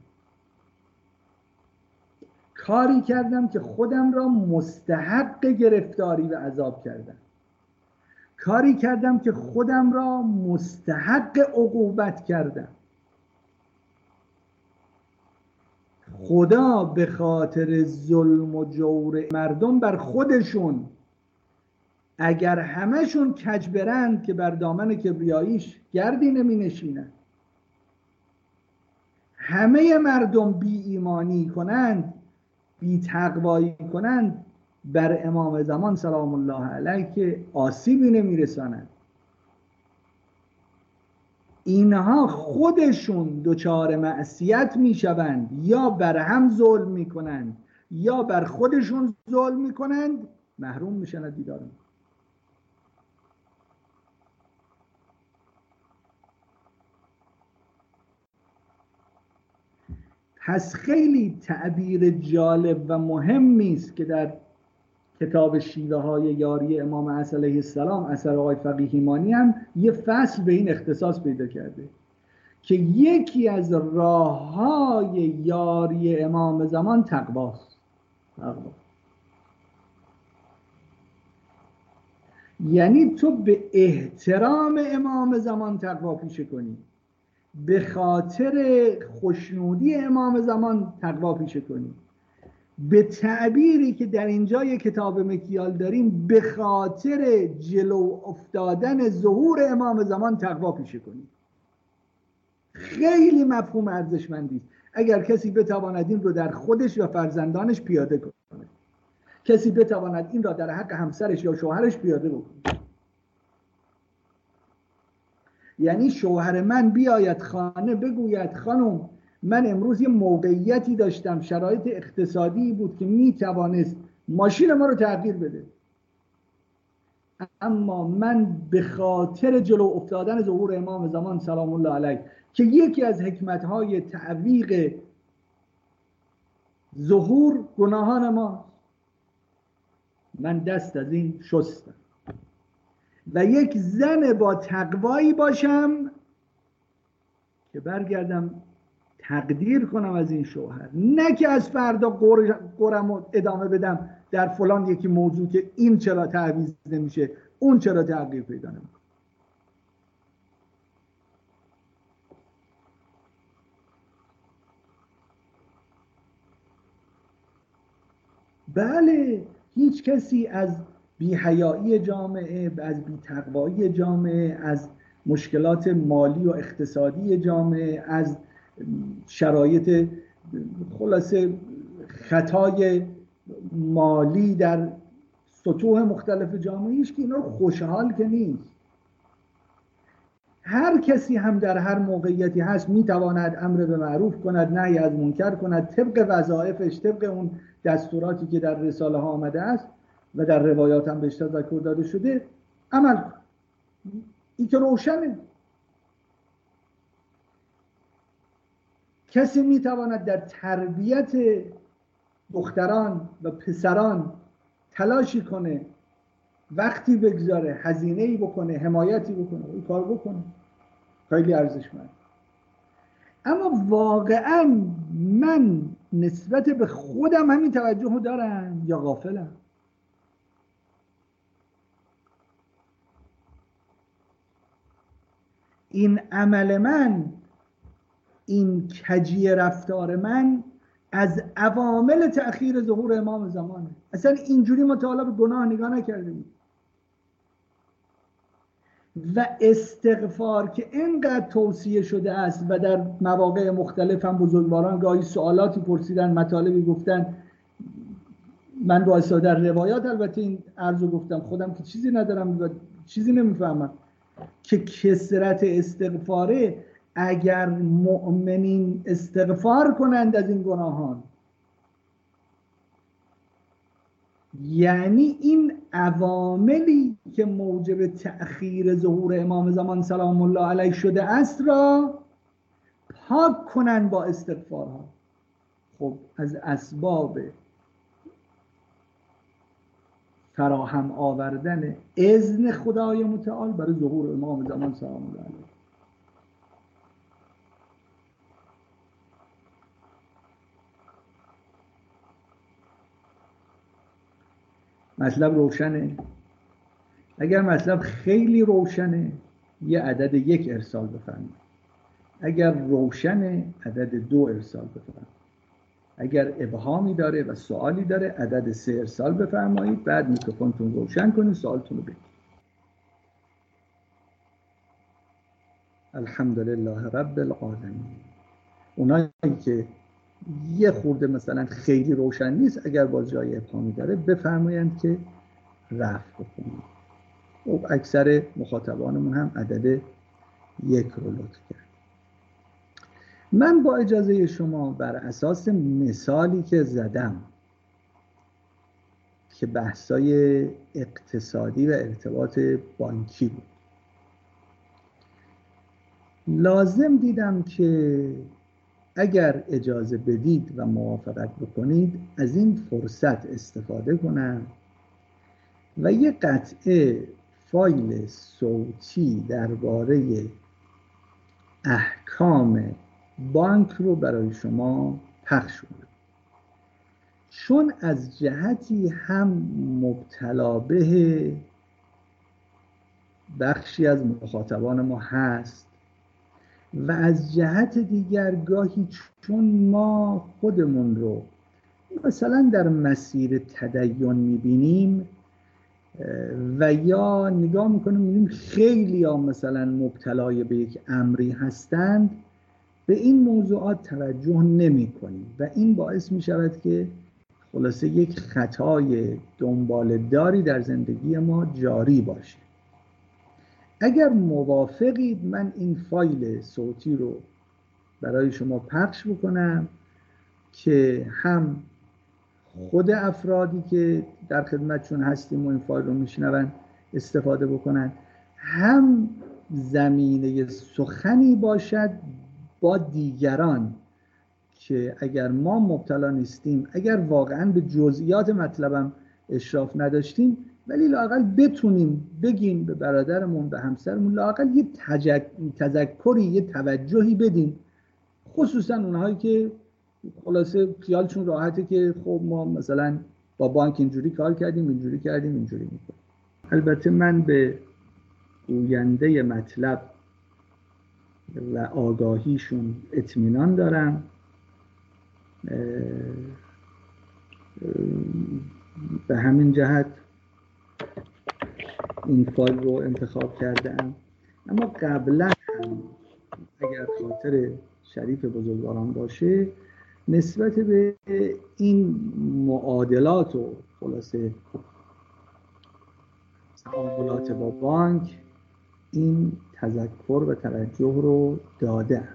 کاری کردم که خودم را مستحق گرفتاری و عذاب کردم، کاری کردم که خودم را مستحق عقوبت کردم. خدا به خاطر ظلم و جور مردم بر خودشون اگر همشون کج برند که بر دامن کبریاییش گردی نمی نشینند، همه مردم بی ایمانی کنند، بی تقوایی کنند، بر امام زمان سلام الله علیه که آسیبی نمی رسانند. اینها خودشون دچار معصیت می شوند، یا بر هم ظلم می کنند یا بر خودشون ظلم می کنند، محروم میشن از دیدار. پس خیلی تعبیر جالب و مهمی است که در کتاب شیوه های یاری امام عصر علیه السلام اثر آقای فقیهیمانی هم یه فصل به این اختصاص پیدا کرده که یکی از راه های یاری امام زمان تقواست. تقوا یعنی تو به احترام امام زمان تقوا پیشه کنی، به خاطر خوشنودی امام زمان تقوا پیشه کنی، به تعبیری که در اینجا کتاب مکیال داریم به خاطر جلو افتادن ظهور امام زمان تقوا پیشه کنی. خیلی مفهوم ارزشمندی است. اگر کسی بتواند این رو در خودش و فرزندانش پیاده کنه، کسی بتواند این را در حق همسرش یا شوهرش پیاده بکنه، یعنی شوهر من بیاید خانه بگوید خانم من امروز یه موقعیتی داشتم، شرایط اقتصادی بود که میتوانست ماشین ما رو تغییر بده، اما من به خاطر جلو افتادن ظهور امام زمان سلام الله علیه که یکی از حکمتهای تعویق ظهور گناهان ما، من دست از این شستم و یک زن با تقوایی باشم که برگردم تقدیر کنم از این شوهر، نه که از فردا قرم رو ادامه بدم در فلان یکی موضوع که این چرا تعویض نمیشه، اون چرا تغییر پیدا نمیکنه. بله، هیچ کسی از بی‌حیایی جامعه، از بی‌تقوایی جامعه، از مشکلات مالی و اقتصادی جامعه، از شرایط خلاصه خطای مالی در سطوح مختلف جامعه ایش که اینا خوشحال که نیست. هر کسی هم در هر موقعیتی هست میتواند امر به معروف کند، نهی از منکر کند، طبق وظایفش، طبق اون دستوراتی که در رساله ها آمده است و در روایات هم بهش تذکر داده شده عمل کن. این که روشنه. کسی میتواند در تربیت دختران و پسران تلاشی کنه، وقتی بگذاره، هزینه‌ای بکنه، حمایتی بکنه، این کار بکنه، خیلی ارزشمند. اما واقعا من نسبت به خودم همین توجه رو دارم یا غافلم؟ این عمل من، این کجی رفتار من از عوامل تأخیر ظهور امام زمانه. اصلا اینجوری ما تا حالا به گناه نگاه نکردیم. و استغفار که اینقدر توصیه شده است و در مواقع مختلف هم بزرگواران گاهی سوالاتی پرسیدن، مطالبی گفتن. من با در روایات البته این عرضو گفتم، خودم که چیزی ندارم و چیزی نمیفهمم، که کثرت استغفاره، اگر مؤمنین استغفار کنند از این گناهان، یعنی این عواملی که موجب تأخیر ظهور امام زمان سلام الله علیه شده است را پاک کنند با استغفارها. خب از اسباب فراهم آوردن اذن خدای متعال برای ظهور امام زمان سلام الله علیه. مطلب روشنه؟ اگر مطلب خیلی روشنه یه عدد یک ارسال بفرمایید، اگر روشنه عدد دو ارسال بفرمایید، اگر ابهامی داره و سوالی داره عدد سه ارسال بفرمایید. بعد میکروفونتون روشن کنید، سوالتون رو بگید. الحمدلله رب العالمین. اونایی که یه خورده مثلا خیلی روشن نیست، اگر باز جای ابهامی داره بفرمایند که رفع بکنید. خب اکثر مخاطبانمون هم عدد یک رو لطف کرد. من با اجازه شما بر اساس مثالی که زدم که بحثای اقتصادی و ارتباط بانکی بود، لازم دیدم که اگر اجازه بدید و موافقت بکنید از این فرصت استفاده کنم و یه قطعه فایل صوتی درباره احکام بانک رو برای شما پخش کنم، چون از جهتی هم مبتلا به بخشی از مخاطبان ما هست و از جهت دیگر گاهی چون ما خودمون رو مثلا در مسیر تدین میبینیم و یا نگاه میکنیم میبینیم خیلی ها مثلا مبتلای به یک امری هستند، به این موضوعات توجه نمی کنیم و این باعث می شود که خلاصه یک خطای دنباله‌داری در زندگی ما جاری باشه. اگر موافقید من این فایل صوتی رو برای شما پخش بکنم که هم خود افرادی که در خدمتشون هستیم و این فایل رو میشنون استفاده بکنن، هم زمینه سخنی باشد با دیگران که اگر ما مبتلا نیستیم، اگر واقعا به جزئیات مطلبم اشراف نداشتیم، ولی لااقل بتونیم بگیم به برادرمون به همسرمون، لااقل یه تجک... تذکری یه توجهی بدیم، خصوصا اونهایی که خلاصه خیالشون راحته که خب ما مثلا با بانک اینجوری کار کردیم اینجوری کردیم اینجوری میکنیم. البته من به گوینده مطلب و آگاهیشون اطمینان دارم، به همین جهت این فایل رو انتخاب کردم. اما قبلا هم اگر خاطر شریف بزرگواران باشه، نسبت به این معادلات و خلاصه تعاملات با بانک این تذکر و توجه رو دادم.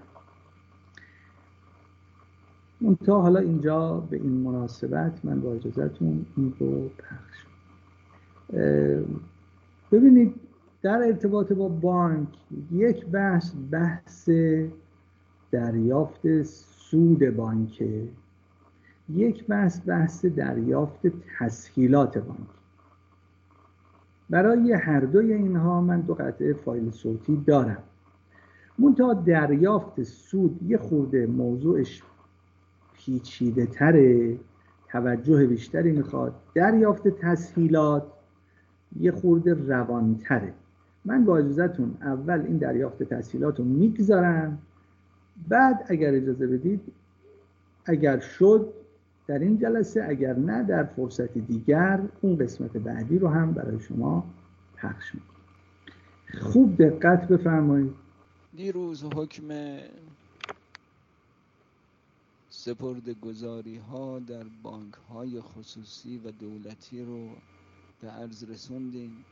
منتها حالا اینجا به این مناسبت من با اجازهتون این رو پخش. ببینید در ارتباط با بانک یک بحث بحث دریافت سود بانکه، یک بحث بحث دریافت تسهیلات بانک. برای هر دوی اینها من دو قطعه فایل صوتی دارم. منتها دریافت سود یه خورده موضوعش پیچیده تره، توجه بیشتری میخواد. دریافت تسهیلات یه خورده روانتره. من با اجازهتون اول این دریافت تسهیلات رو میگذارم، بعد اگر اجازه بدید اگر شد در این جلسه، اگر نه در فرصت دیگر اون قسمت بعدی رو هم برای شما پخش میکنم. خوب دقت بفرمایید. دیروز حکم سپرده‌گذاری ها در بانک های خصوصی و دولتی رو به عرض رسوندیم.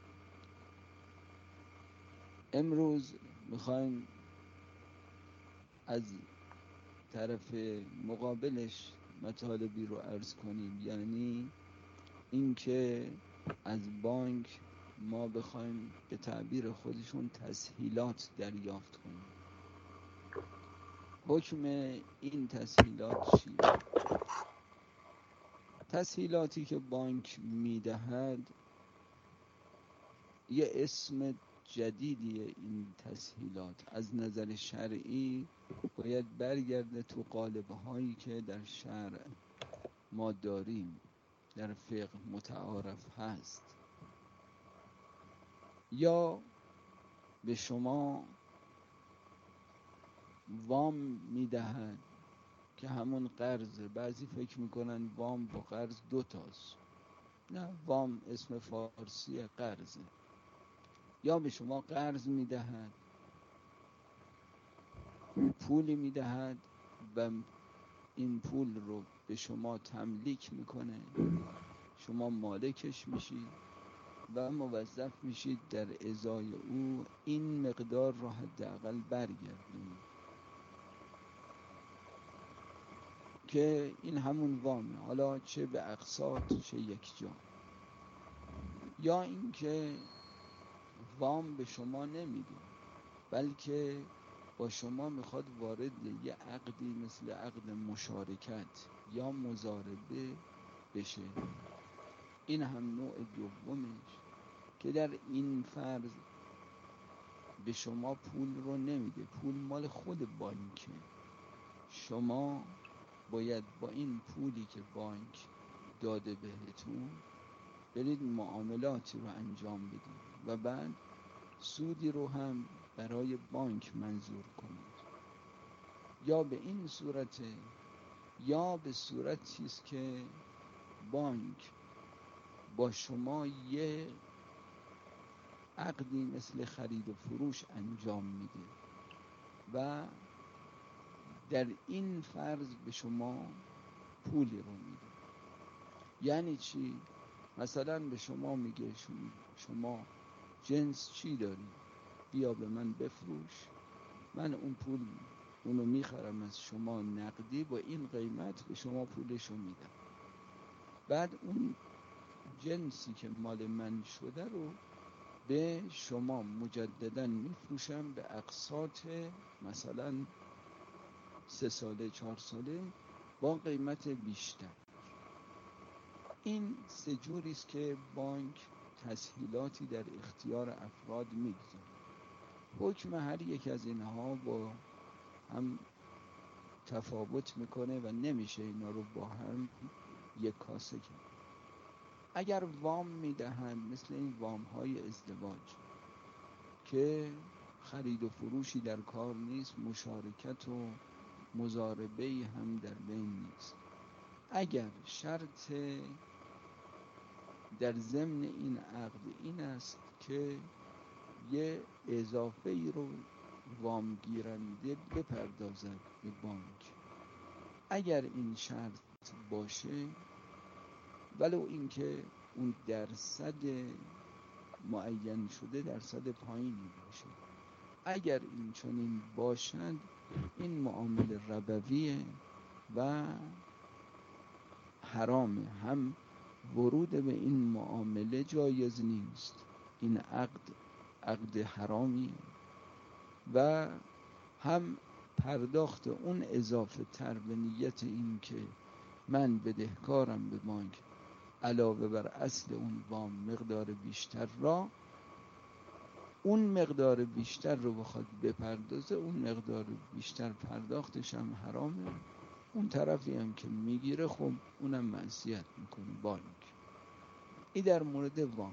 امروز میخوایم از طرف مقابلش مطالبی رو عرض کنیم، یعنی اینکه از بانک ما بخوایم به تعبیر خودشون تسهیلات دریافت کنیم. حکم این تسهیلات چیه؟ تسهیلاتی که بانک میدهد یه اسم جدیدیه. این تسهیلات از نظر شرعی باید برگرده تو قالب هایی که در شرع ما داریم، در فقه متعارف هست. یا به شما وام میدهد که همون قرض، بعضی فکر میکنن وام با قرض دو تاست. نه، وام اسم فارسی قرضه. یا به شما قرض میدهد، پولی میدهد و این پول رو به شما تملیک میکنه، شما مالکش میشید و موظف میشید در ازای او این مقدار رو حداقل برگردونید، که این همون وامه، حالا چه به اقساط چه یک جا. یا اینکه وام به شما نمیده، بلکه با شما میخواد وارد یه عقدی مثل عقد مشارکت یا مضاربه بشه. این هم نوع دومش، که در این فرض به شما پول رو نمیده، پول مال خود بانکه. شما باید با این پولی که بانک داده بهتون برید معاملاتی رو انجام بدید و بعد سودی رو هم برای بانک منظور کنید. یا به این صورت، یا به صورت چیست که بانک با شما یه عقدی مثل خرید و فروش انجام میده و در این فرض به شما پولی رو میده. یعنی چی؟ مثلا به شما میگه شما جنس چی داری؟ بیا به من بفروش، من اون پول اونو میخرم از شما نقدی، با این قیمت به شما پولشو میدم. بعد اون جنسی که مال من شده رو به شما مجددا میفروشم به اقساط، مثلا سه ساله چهار ساله با قیمت بیشتر. این سه جوری است که بانک تسهیلاتی در اختیار افراد میگذاره. حکم هر یک از اینها با هم تفاوت میکنه و نمیشه اینا رو با هم یک کاسه کرد. اگر وام میدهند مثل این وام های ازدواج که خرید و فروشی در کار نیست، مشارکت و مضاربه‌ای هم در بین نیست، اگر شرط در ضمن این عقد این است که یه اضافه ای رو وام گیرنده بپردازد به بانک، اگر این شرط باشه، ولو اینکه اون درصد معین شده درصد پایینی باشه، اگر این چنین باشد این معامله ربویه و حرامه. هم ورود به این معامله جایز نیست، این عقد عقد حرامیه، و هم پرداخت اون اضافه تر به نیت این که من بدهکارم به بانک، علاوه بر اصل اون وام مقدار بیشتر را، اون مقدار بیشتر رو بخواد بپردازه، اون مقدار بیشتر پرداختش هم حرامه. اون طرفی هم که میگیره خب اونم معصیت میکنه بانک. این در مورد وام.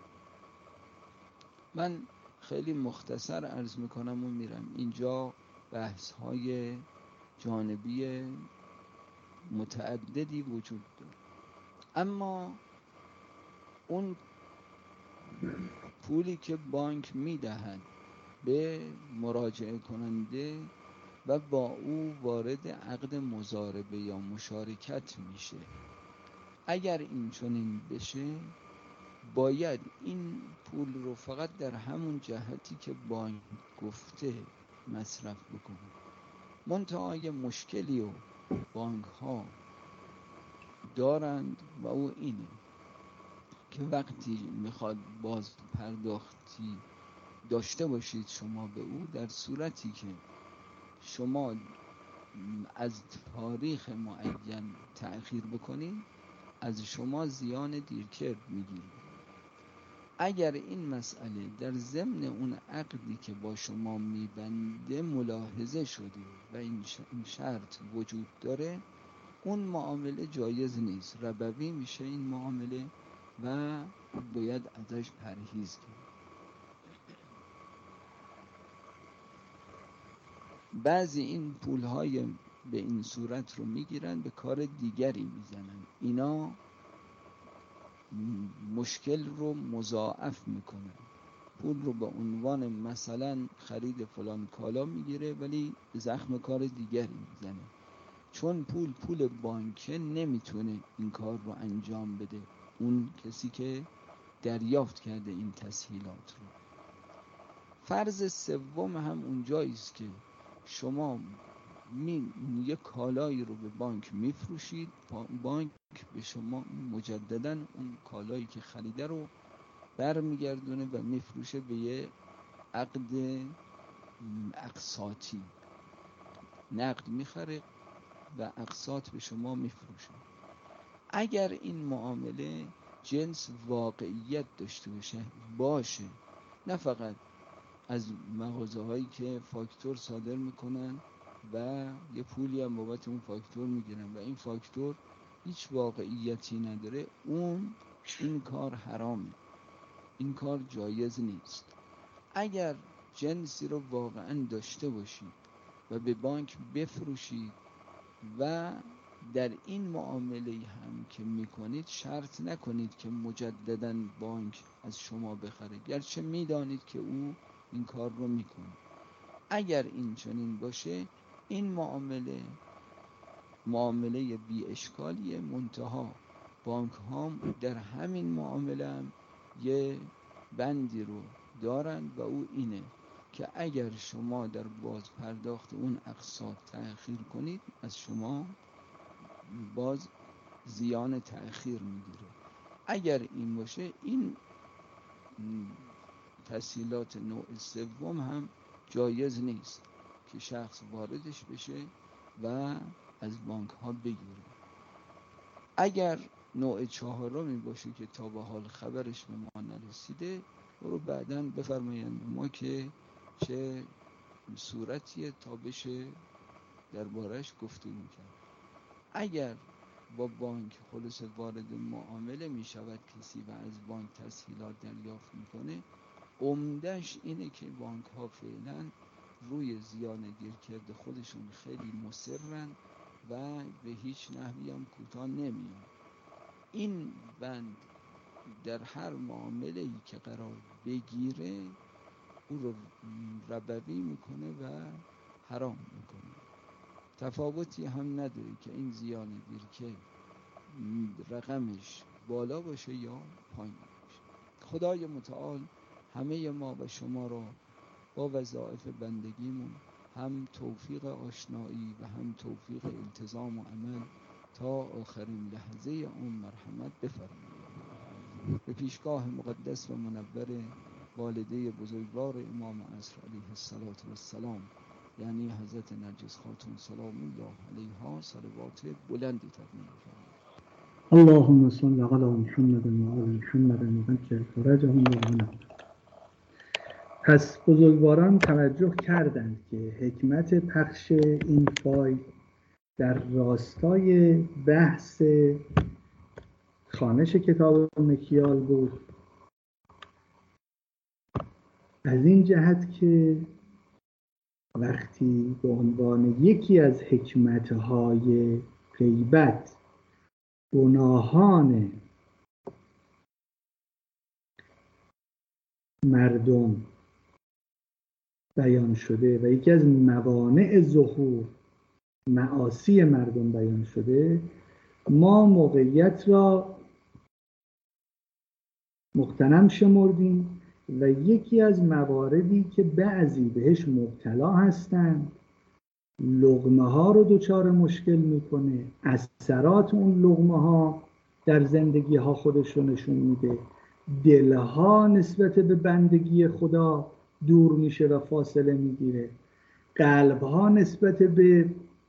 من خیلی مختصر عرض میکنم و میرم. اینجا بحث های جانبی متعددی وجود داره، اما اون پولی که بانک میدهد به مراجعه کننده و با او وارد عقد مضاربه یا مشارکت میشه. اگر این چنین بشه باید این پول رو فقط در همون جهتی که بانک گفته مصرف بکنه. منتها یه مشکلی رو بانک ها دارند و او اینه که وقتی میخواد باز پرداختی داشته باشید شما به او، در صورتی که شما از تاریخ معین تأخیر بکنید از شما زیان دیرکرد میگیرید. اگر این مسئله در ضمن اون عقدی که با شما میبنده ملاحظه شده و این شرط وجود داره، اون معامله جایز نیست، ربوی میشه این معامله و باید ازش پرهیز کرد. بعضی این پولهای به این صورت رو میگیرن به کار دیگری میزنن، اینا مشکل رو مضاعف میکنن. پول رو به عنوان مثلا خرید فلان کالا میگیره ولی زخم کار دیگری میزنه. چون پول پول بانکه نمیتونه این کار رو انجام بده، اون کسی که دریافت کرده این تسهیلات رو. فرض سوم هم اونجاییست که شما می یک کالایی رو به بانک میفروشید، بانک به شما مجددا اون کالایی که خریده رو برمیگردونه و میفروشه به یه عقد اقساطی، نقد میخره و اقساط به شما میفروشه. اگر این معامله جنس واقعیت داشته باشه باشه نه فقط از مغازه هایی که فاکتور صادر میکنن و یه پولی هم بابت اون فاکتور میگیرن و این فاکتور هیچ واقعیتی نداره، اون این کار حرامه، این کار جایز نیست. اگر جنسی رو واقعا داشته باشید و به بانک بفروشید و در این معامله هم که میکنید شرط نکنید که مجددا بانک از شما بخره، گرچه میدانید که او این کار رو میکنه. اگر این چنین باشه این معامله معامله بی اشکالیه. منتها بانک ها در همین معامله هم یه بندی رو دارند و او اینه که اگر شما در باز پرداخت اون اقساط تأخیر کنید از شما باز زیان تأخیر میگیره. اگر این باشه این تسهیلات نوع سوم هم جایز نیست که شخص واردش بشه و از بانک ها بگیره. اگر نوع چهارمی باشه که تا به حال خبرش به ما نرسیده، رو بعداً بفرمایند ما که چه صورتیه تا بشه دربارش گفتگو کرد. اگر با بانک خلاص وارد معامله می شود کسی و از بانک تسهیلات دریافت میکنه، عمدش اینه که بانک ها فعلا روی زیان دیرکرد خودشون خیلی مصرن و به هیچ نحوی هم کوتاه نمیان. این بند در هر معامله ای که قرار بگیره او رو ربوی میکنه و حرام میکنه. تفاوتی هم نداره که این زیان دیرکرد رقمش بالا باشه یا پایین باشه. خدای متعال همه ما و شما را با وظایف بندگیمون هم توفیق آشنایی و هم توفیق التزام و عمل تا آخرین لحظه اون مرحمت بفرمایید. به پیشگاه مقدس و منور والده بزرگوار امام عصر علیه السلام یعنی حضرت نرگس خاتون سلام الله علیها صلوات بلندی تقدیم فرمایید. اللهم صل علی محمد و آل محمد و عجل فرجهم و پس بزرگواران توجه کردند که حکمت پخش این فایل در راستای بحث خوانش کتاب مکیال بود، از این جهت که وقتی به عنوان یکی از حکمتهای غیبت گناهان مردم بیان شده و یکی از موانع ظهور معاصی مردم بیان شده، ما موقعیت را مغتنم شمردیم و یکی از مواردی که بعضی بهش مبتلا هستند، لقمه ها رو دچار مشکل میکنه، اثرات اون لقمه ها در زندگی ها خودش رو نشون میده، دلها نسبت به بندگی خدا دور میشه و فاصله میگیره، قلبها نسبت به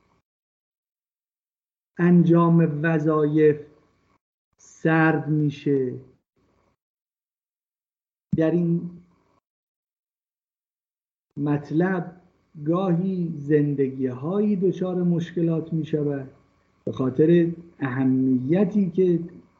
انجام وظایف سرد میشه. در این مطلب گاهی زندگی هایی دچار مشکلات می شود به خاطر اهمیتی که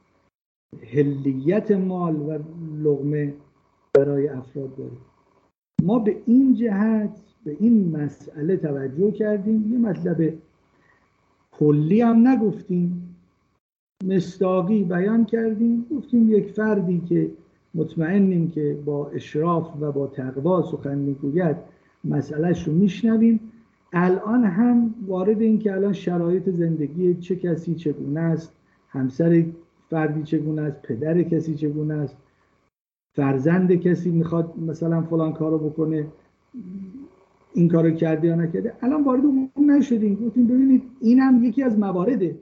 حلیت مال و لقمه برای افراد داره. ما به این جهت به این مسئله توجه کردیم، یه مطلب کلی هم نگفتیم، مصداقی بیان کردیم، گفتیم یک فردی که مطمئنیم که با اشراف و با تقوا سخن میگوید مسئلهش رو میشنویم. الان هم وارد این که الان شرایط زندگی چه کسی چگونه است، همسر فردی چگونه است، پدر کسی چگونه است، فرزند کسی میخواد مثلا فلان کارو بکنه، این کارو کرده یا نکرده، الان وارد اون نشدیم. گفتیم ببینید این هم یکی از موارده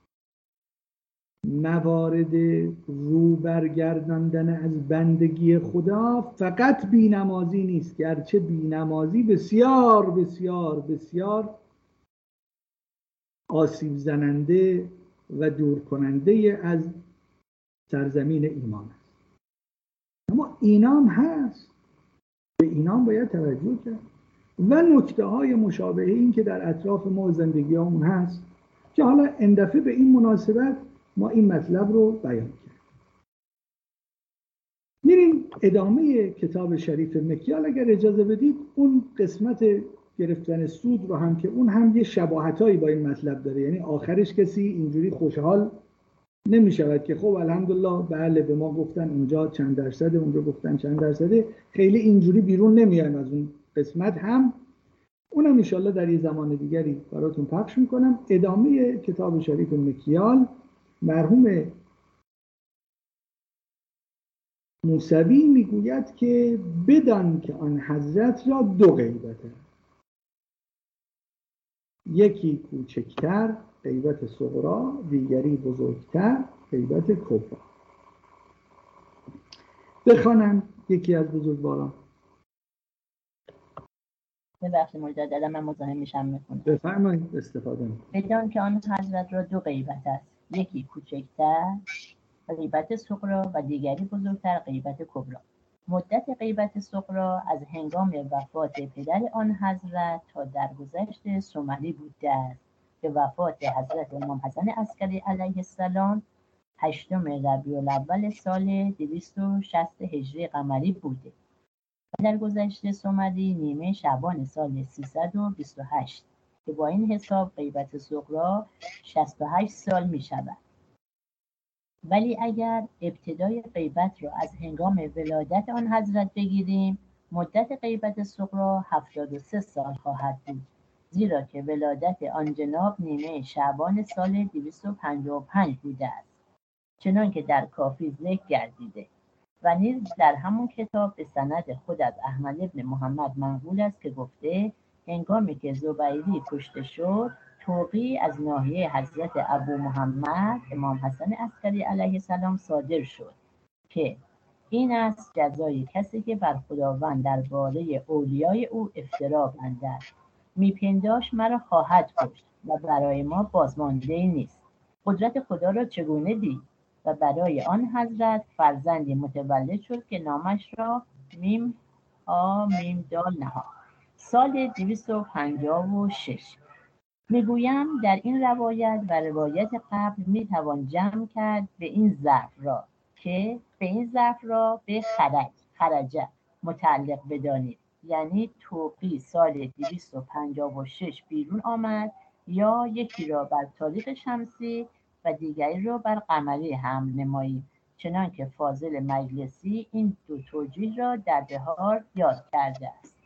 موارد رو برگرداندن از بندگی خدا. فقط بینمازی نیست، گرچه بینمازی بسیار بسیار بسیار آسیب زننده و دور کننده از سرزمین ایمان است، اما اینام هست، به اینام باید توجه کرد و نکته های مشابه این که در اطراف ما زندگی همون هست که حالا اندفعه به این مناسبت ما این مطلب رو بیان کردیم. میریم ادامه کتاب شریف مکیال. اگر اجازه بدید اون قسمت گرفتن سود رو هم که اون هم یه شباهتایی با این مطلب داره، یعنی آخرش کسی اینجوری خوشحال نمی شود که خب الحمدلله بله به ما گفتن اینجا چند درصده اونجا گفتن چند درصده، خیلی اینجوری بیرون نمیایم از اون قسمت. هم اونم انشالله در یه زمان دیگری براتون پخش میکنم. ادامه کتاب شریف مکیال، مرحوم موسوی میگوید که بدان که آن حضرت را دو غیبت است، یکی کوچکتر غیبت صغرا، دیگری بزرگتر غیبت کبرا. بخوانم یکی از بزرگواران. ببخشید مجددا من مزاحم میشم میکنم. بفرمایید استفاده میکنم. بدان که آن حضرت را دو غیبت است، یکی کوچکتر غیبت صغرا و دیگری بزرگتر غیبت کبرا. مدت غیبت صغرا از هنگام وفات پدر آن حضرت تا درگذشت سومری بوده است که وفات حضرت امام حسن عسکری علیه السلام هشتم ربیع الاول سال دویست و شصت هجری قمری بوده و درگذشت سومری نیمه شعبان سال سیصد و بیست و هشت که با این حساب غیبت صغرا شصت و هشت سال می شود. ولی اگر ابتدای غیبت را از هنگام ولادت آن حضرت بگیریم، مدت غیبت صغرا هفتاد و سه سال خواهد بود، زیرا که ولادت آن جناب نیمه شعبان سال دویست و پنجاه و پنج بوده است، چنان که در کافی ذکر گردیده و نیز در همون کتاب به سند خود از احمد ابن محمد منقول است که گفته هنگامی که زبیری کشته شد، توقیعی از ناحیه حضرت ابو محمد امام حسن عسکری علیه السلام صادر شد که این است جزای کسی که بر خداوند درباره اولیای او افترا بندد، میپنداشت مرا خواهد کشت و برای ما بازمانده نیست. قدرت خدا را چگونه دید؟ و برای آن حضرت فرزندی متولد شد که نامش را میم آ میم دال نهاد. سال دویست و پنجاه و شش. میگویم در این روایت و روایت قبل میتوان جمع کرد به این ظرف را که به این ظرف را به خرج خرجه متعلق بدانید، یعنی توقی سال دویست و پنجاه و شش بیرون آمد، یا یکی را بر تاریخ شمسی و دیگری را بر قمری حمل نماییم چنانکه فاضل مجلسی این دو توجیه را در بهار یاد کرده است.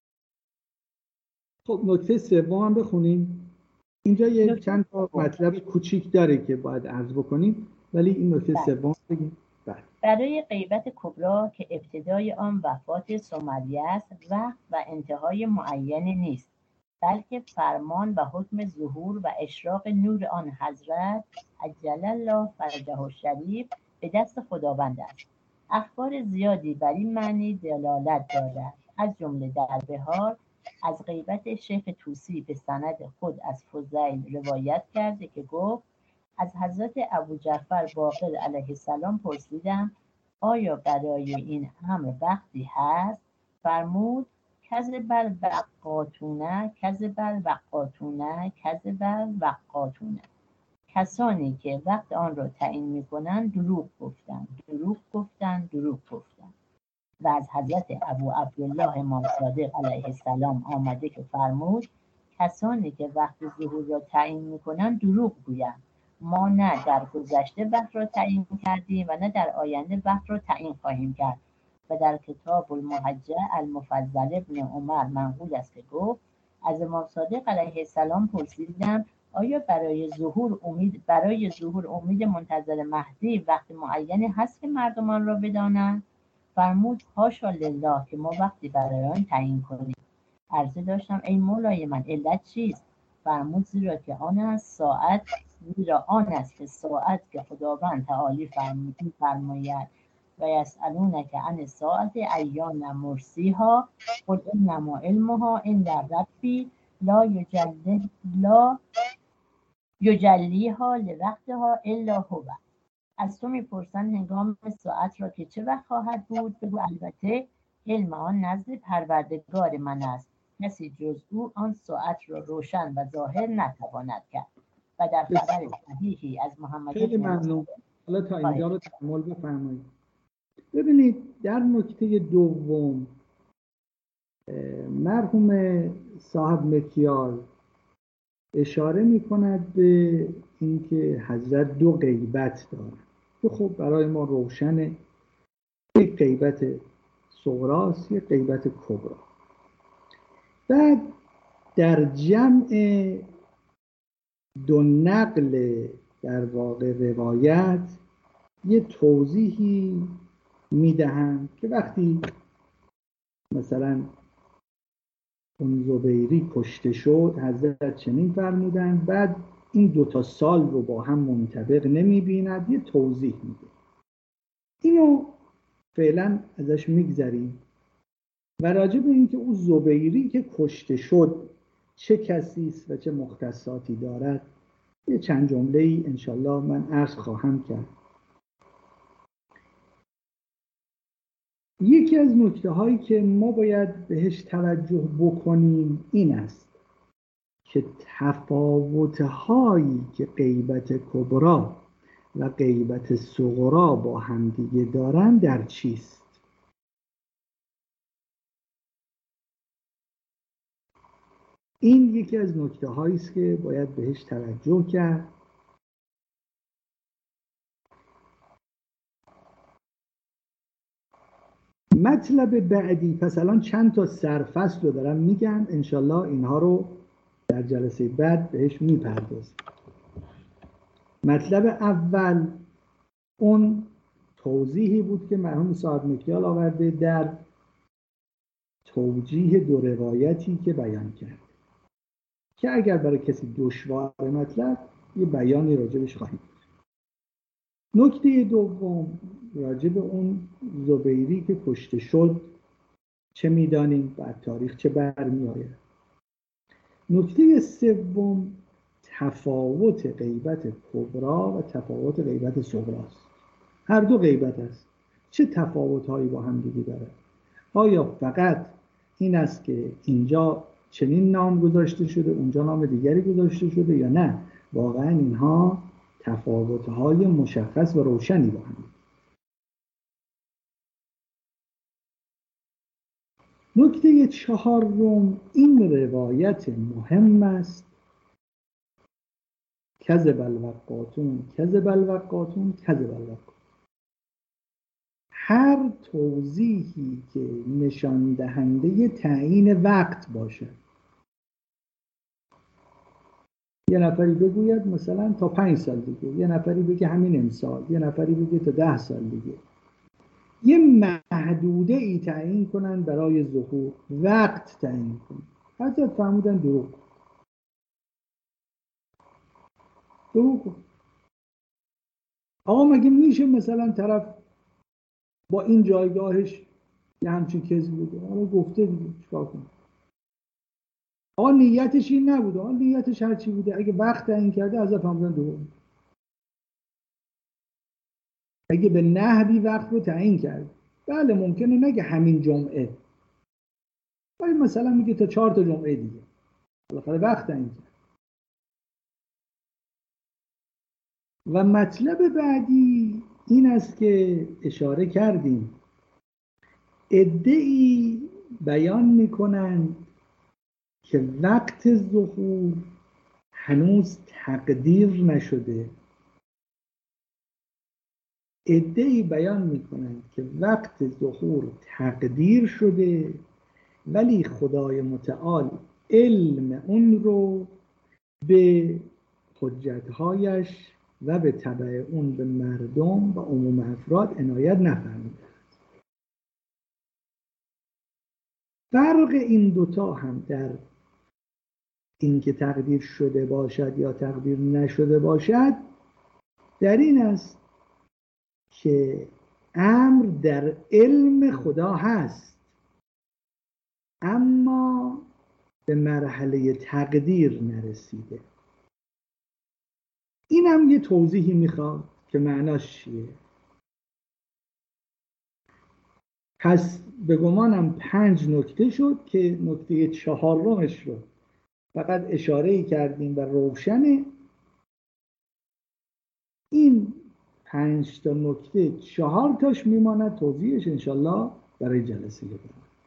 خب نکته سوم هم بخونیم. اینجا یه چند تا مطلب کوچیک داره که باید عرض بکنیم، ولی این نکته سوم بگیم. برای غیبت کبری که ابتدای آن وفات سمیه است، وقت و انتهای معینی نیست، بلکه فرمان و حکم ظهور و اشراق نور آن حضرت عجل الله فرجه الشریف به دست خداوند است. اخبار زیادی بر این معنی دلالت دارد، از جمله در بهار از غیبت شیخ طوسی به سند خود از فضیل روایت کرده که گفت از حضرت ابوجعفر باقر علیه السلام پرسیدم آیا برای این امر وقتی هست؟ فرمود کذب الوقاتون کذب الوقاتون کذب الوقاتون. کسانی که وقت آن را تعیین می‌کنند دروغ گفتند دروغ گفتند دروغ گفتند. و از حضرت ابو عبدالله امام صادق علیه السلام آمده که فرمود کسانی که وقت ظهور را تعیین می‌کنند دروغ گویند. ما نه در گذشته وقت را تعیین کردیم و نه در آینده وقت را تعیین خواهیم کرد. و در کتاب المحجه المفضل ابن عمر منقول است که گفت از امام صادق علیه السلام پرسیدم آیا برای ظهور امید برای ظهور امید منتظر مهدی وقت معینی هست که مردمان را بدانند؟ فرمود حاشا لله که ما وقتی برای آن تعیین کنیم. عرضه داشتم ای مولای من علت چیست؟ فرمود زیرا که آن است ساعت زیرا آن است که ساعت که خداوند تعالی فرمود فرماید و یسألونک عن الساعة ایان مرسیها قل انما علمها عند ربی لا یجلی لا یجلیها لوقتها الا هو. از تو میپرسند هنگام ساعت را که چه وقت خواهد بود؟ بگو البته علم آن نزد پروردگار من است، کسی جز او آن ساعت را روشن و ظاهر نتواند کرد. و در خبر صحیحی از محمد خیلی ممنون. حالا تا اینجا رو تأمل بفرمایید. ببینید در نکته دوم مرحوم صاحب مکیال اشاره می کند به اینکه حضرت دو غیبت دارند که خب برای ما روشنه، یک غیبت صغراست یک غیبت کبری. بعد در جمع دو نقل در واقع روایت یه توضیحی میدهند که وقتی مثلا اون زبیری کشته شد حضرت چنین فرمودند، بعد این دوتا سال رو با هم منطبق نمی بیند، یه توضیح میده. اینو فعلا ازش میگذریم و راجع به اینکه اون زبیری که کشته شد چه کسی است و چه مختصاتی دارد یه چند جمله ای انشالله من عرض خواهم کرد. یکی از نکته هایی که ما باید بهش توجه بکنیم این است که تفاوت هایی که غیبت کبری و غیبت صغری با همدیگه دارن در چیست؟ این یکی از نکته هایی است که باید بهش توجه کرد. مطلب بعدی، پس الان چند تا سرفصل رو دارم میگم، انشالله اینها رو در جلسه بعد بهش میپردازیم. مطلب اول اون توضیحی بود که مرحوم صاحب مکیال آورده در توجیه دو روایتی که بیان کرد که اگر برای کسی دشوار مطلب یه بیانی راجبش خواهیم. نکته دوم راجب اون زبیری که کشته شد چه میدانیم بعد تاریخ چه برمی آید. نکته سوم تفاوت غیبت کبری و تفاوت غیبت صغری است. هر دو غیبت است، چه تفاوت هایی با هم دیگه داره؟ آیا فقط این است که اینجا چنین نام گذاشته شده اونجا نام دیگری گذاشته شده یا نه واقعا اینها تفاوت های مشخص و روشنی با هم؟ نکته چهارم این روایت مهم است کذب الوقاتون کذب الوقاتون کذب الوقاتون. هر توضیحی که نشان دهنده تعیین وقت باشد. یه نفری بگوید مثلا تا پنج سال دیگه، یه نفری بگه همین امسال، یه نفری بگه تا ده سال دیگه. یه محدوده ای تعیین کنن برای ظهور، وقت تعیین کنن. حتی فرمودن دروغ دروغ آقا مگه میشه مثلا طرف با این جایگاهش یه همچین کذب بوده؟ آقا گفته دیگه، چیکار کنه؟ آقا نیتش این نبوده، آقا نیتش هر چی بوده، اگه وقت تعیین کرده از فرمودن دروغ. اگه به نحوی وقت رو تعیین کرد، بله ممکنه نگه همین جمعه، ولی مثلا میگه تا چهار تا جمعه دیگه، بالاخره وقت تعیین کرد. و مطلب بعدی این است که اشاره کردیم، ادعی بیان میکنند که وقت ظهور هنوز تقدیر نشده. ادعی بیان میکنند که وقت ظهور تقدیر شده، ولی خدای متعال علم اون رو به حجتهایش و به تبع اون به مردم و عموم افراد عنایت نفرموده. فرق این دوتا هم در اینکه تقدیر شده باشد یا تقدیر نشده باشد در این است که امر در علم خدا هست، اما به مرحله تقدیر نرسیده. این هم یه توضیحی میخواد که معناش چیه. پس به گمانم پنج نکته شد که نکته چهارمش رو فقط اشاره‌ای کردیم و روشنه. این پنج تا نکته چهار تاش میماند توضیحش انشالله برای جلسه بعد.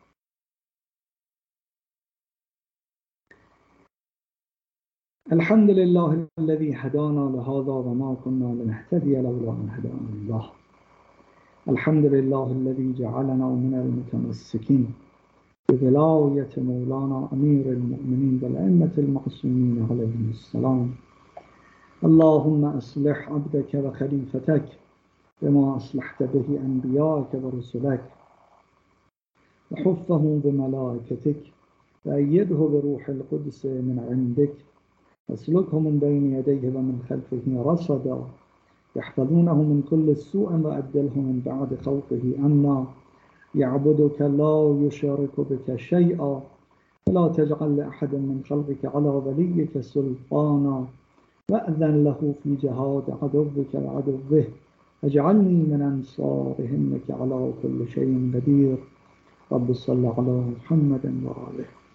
الحمد لله الذي هدانا لهذا وما كنا لنهتدي لولا أن هدانا الله. الحمد لله الذي جعلنا من المتمسكين بولاية مولانا أمير المؤمنين والأئمة المعصومين عليهم السلام. اللهم أصلح عبدك وخليفتك بما أصلحت به أنبياءك ورسلك، وحفه بملائكتك، وأيده بروح القدس من عندك، واسلكه من بين يديه ومن خلفه رصدا، يحفظونه من كل سوء، وأبدله من بعد خوفه أمنا، يعبدك لا يشارك بك شيئا، ولا تجعل لأحد من خلقك على وليك سلطانا، وأذن له في جهاد عدوك وعدوه، اجعلني من أنصاره إنك على كل شيء قدير. رب صل على محمد وآله.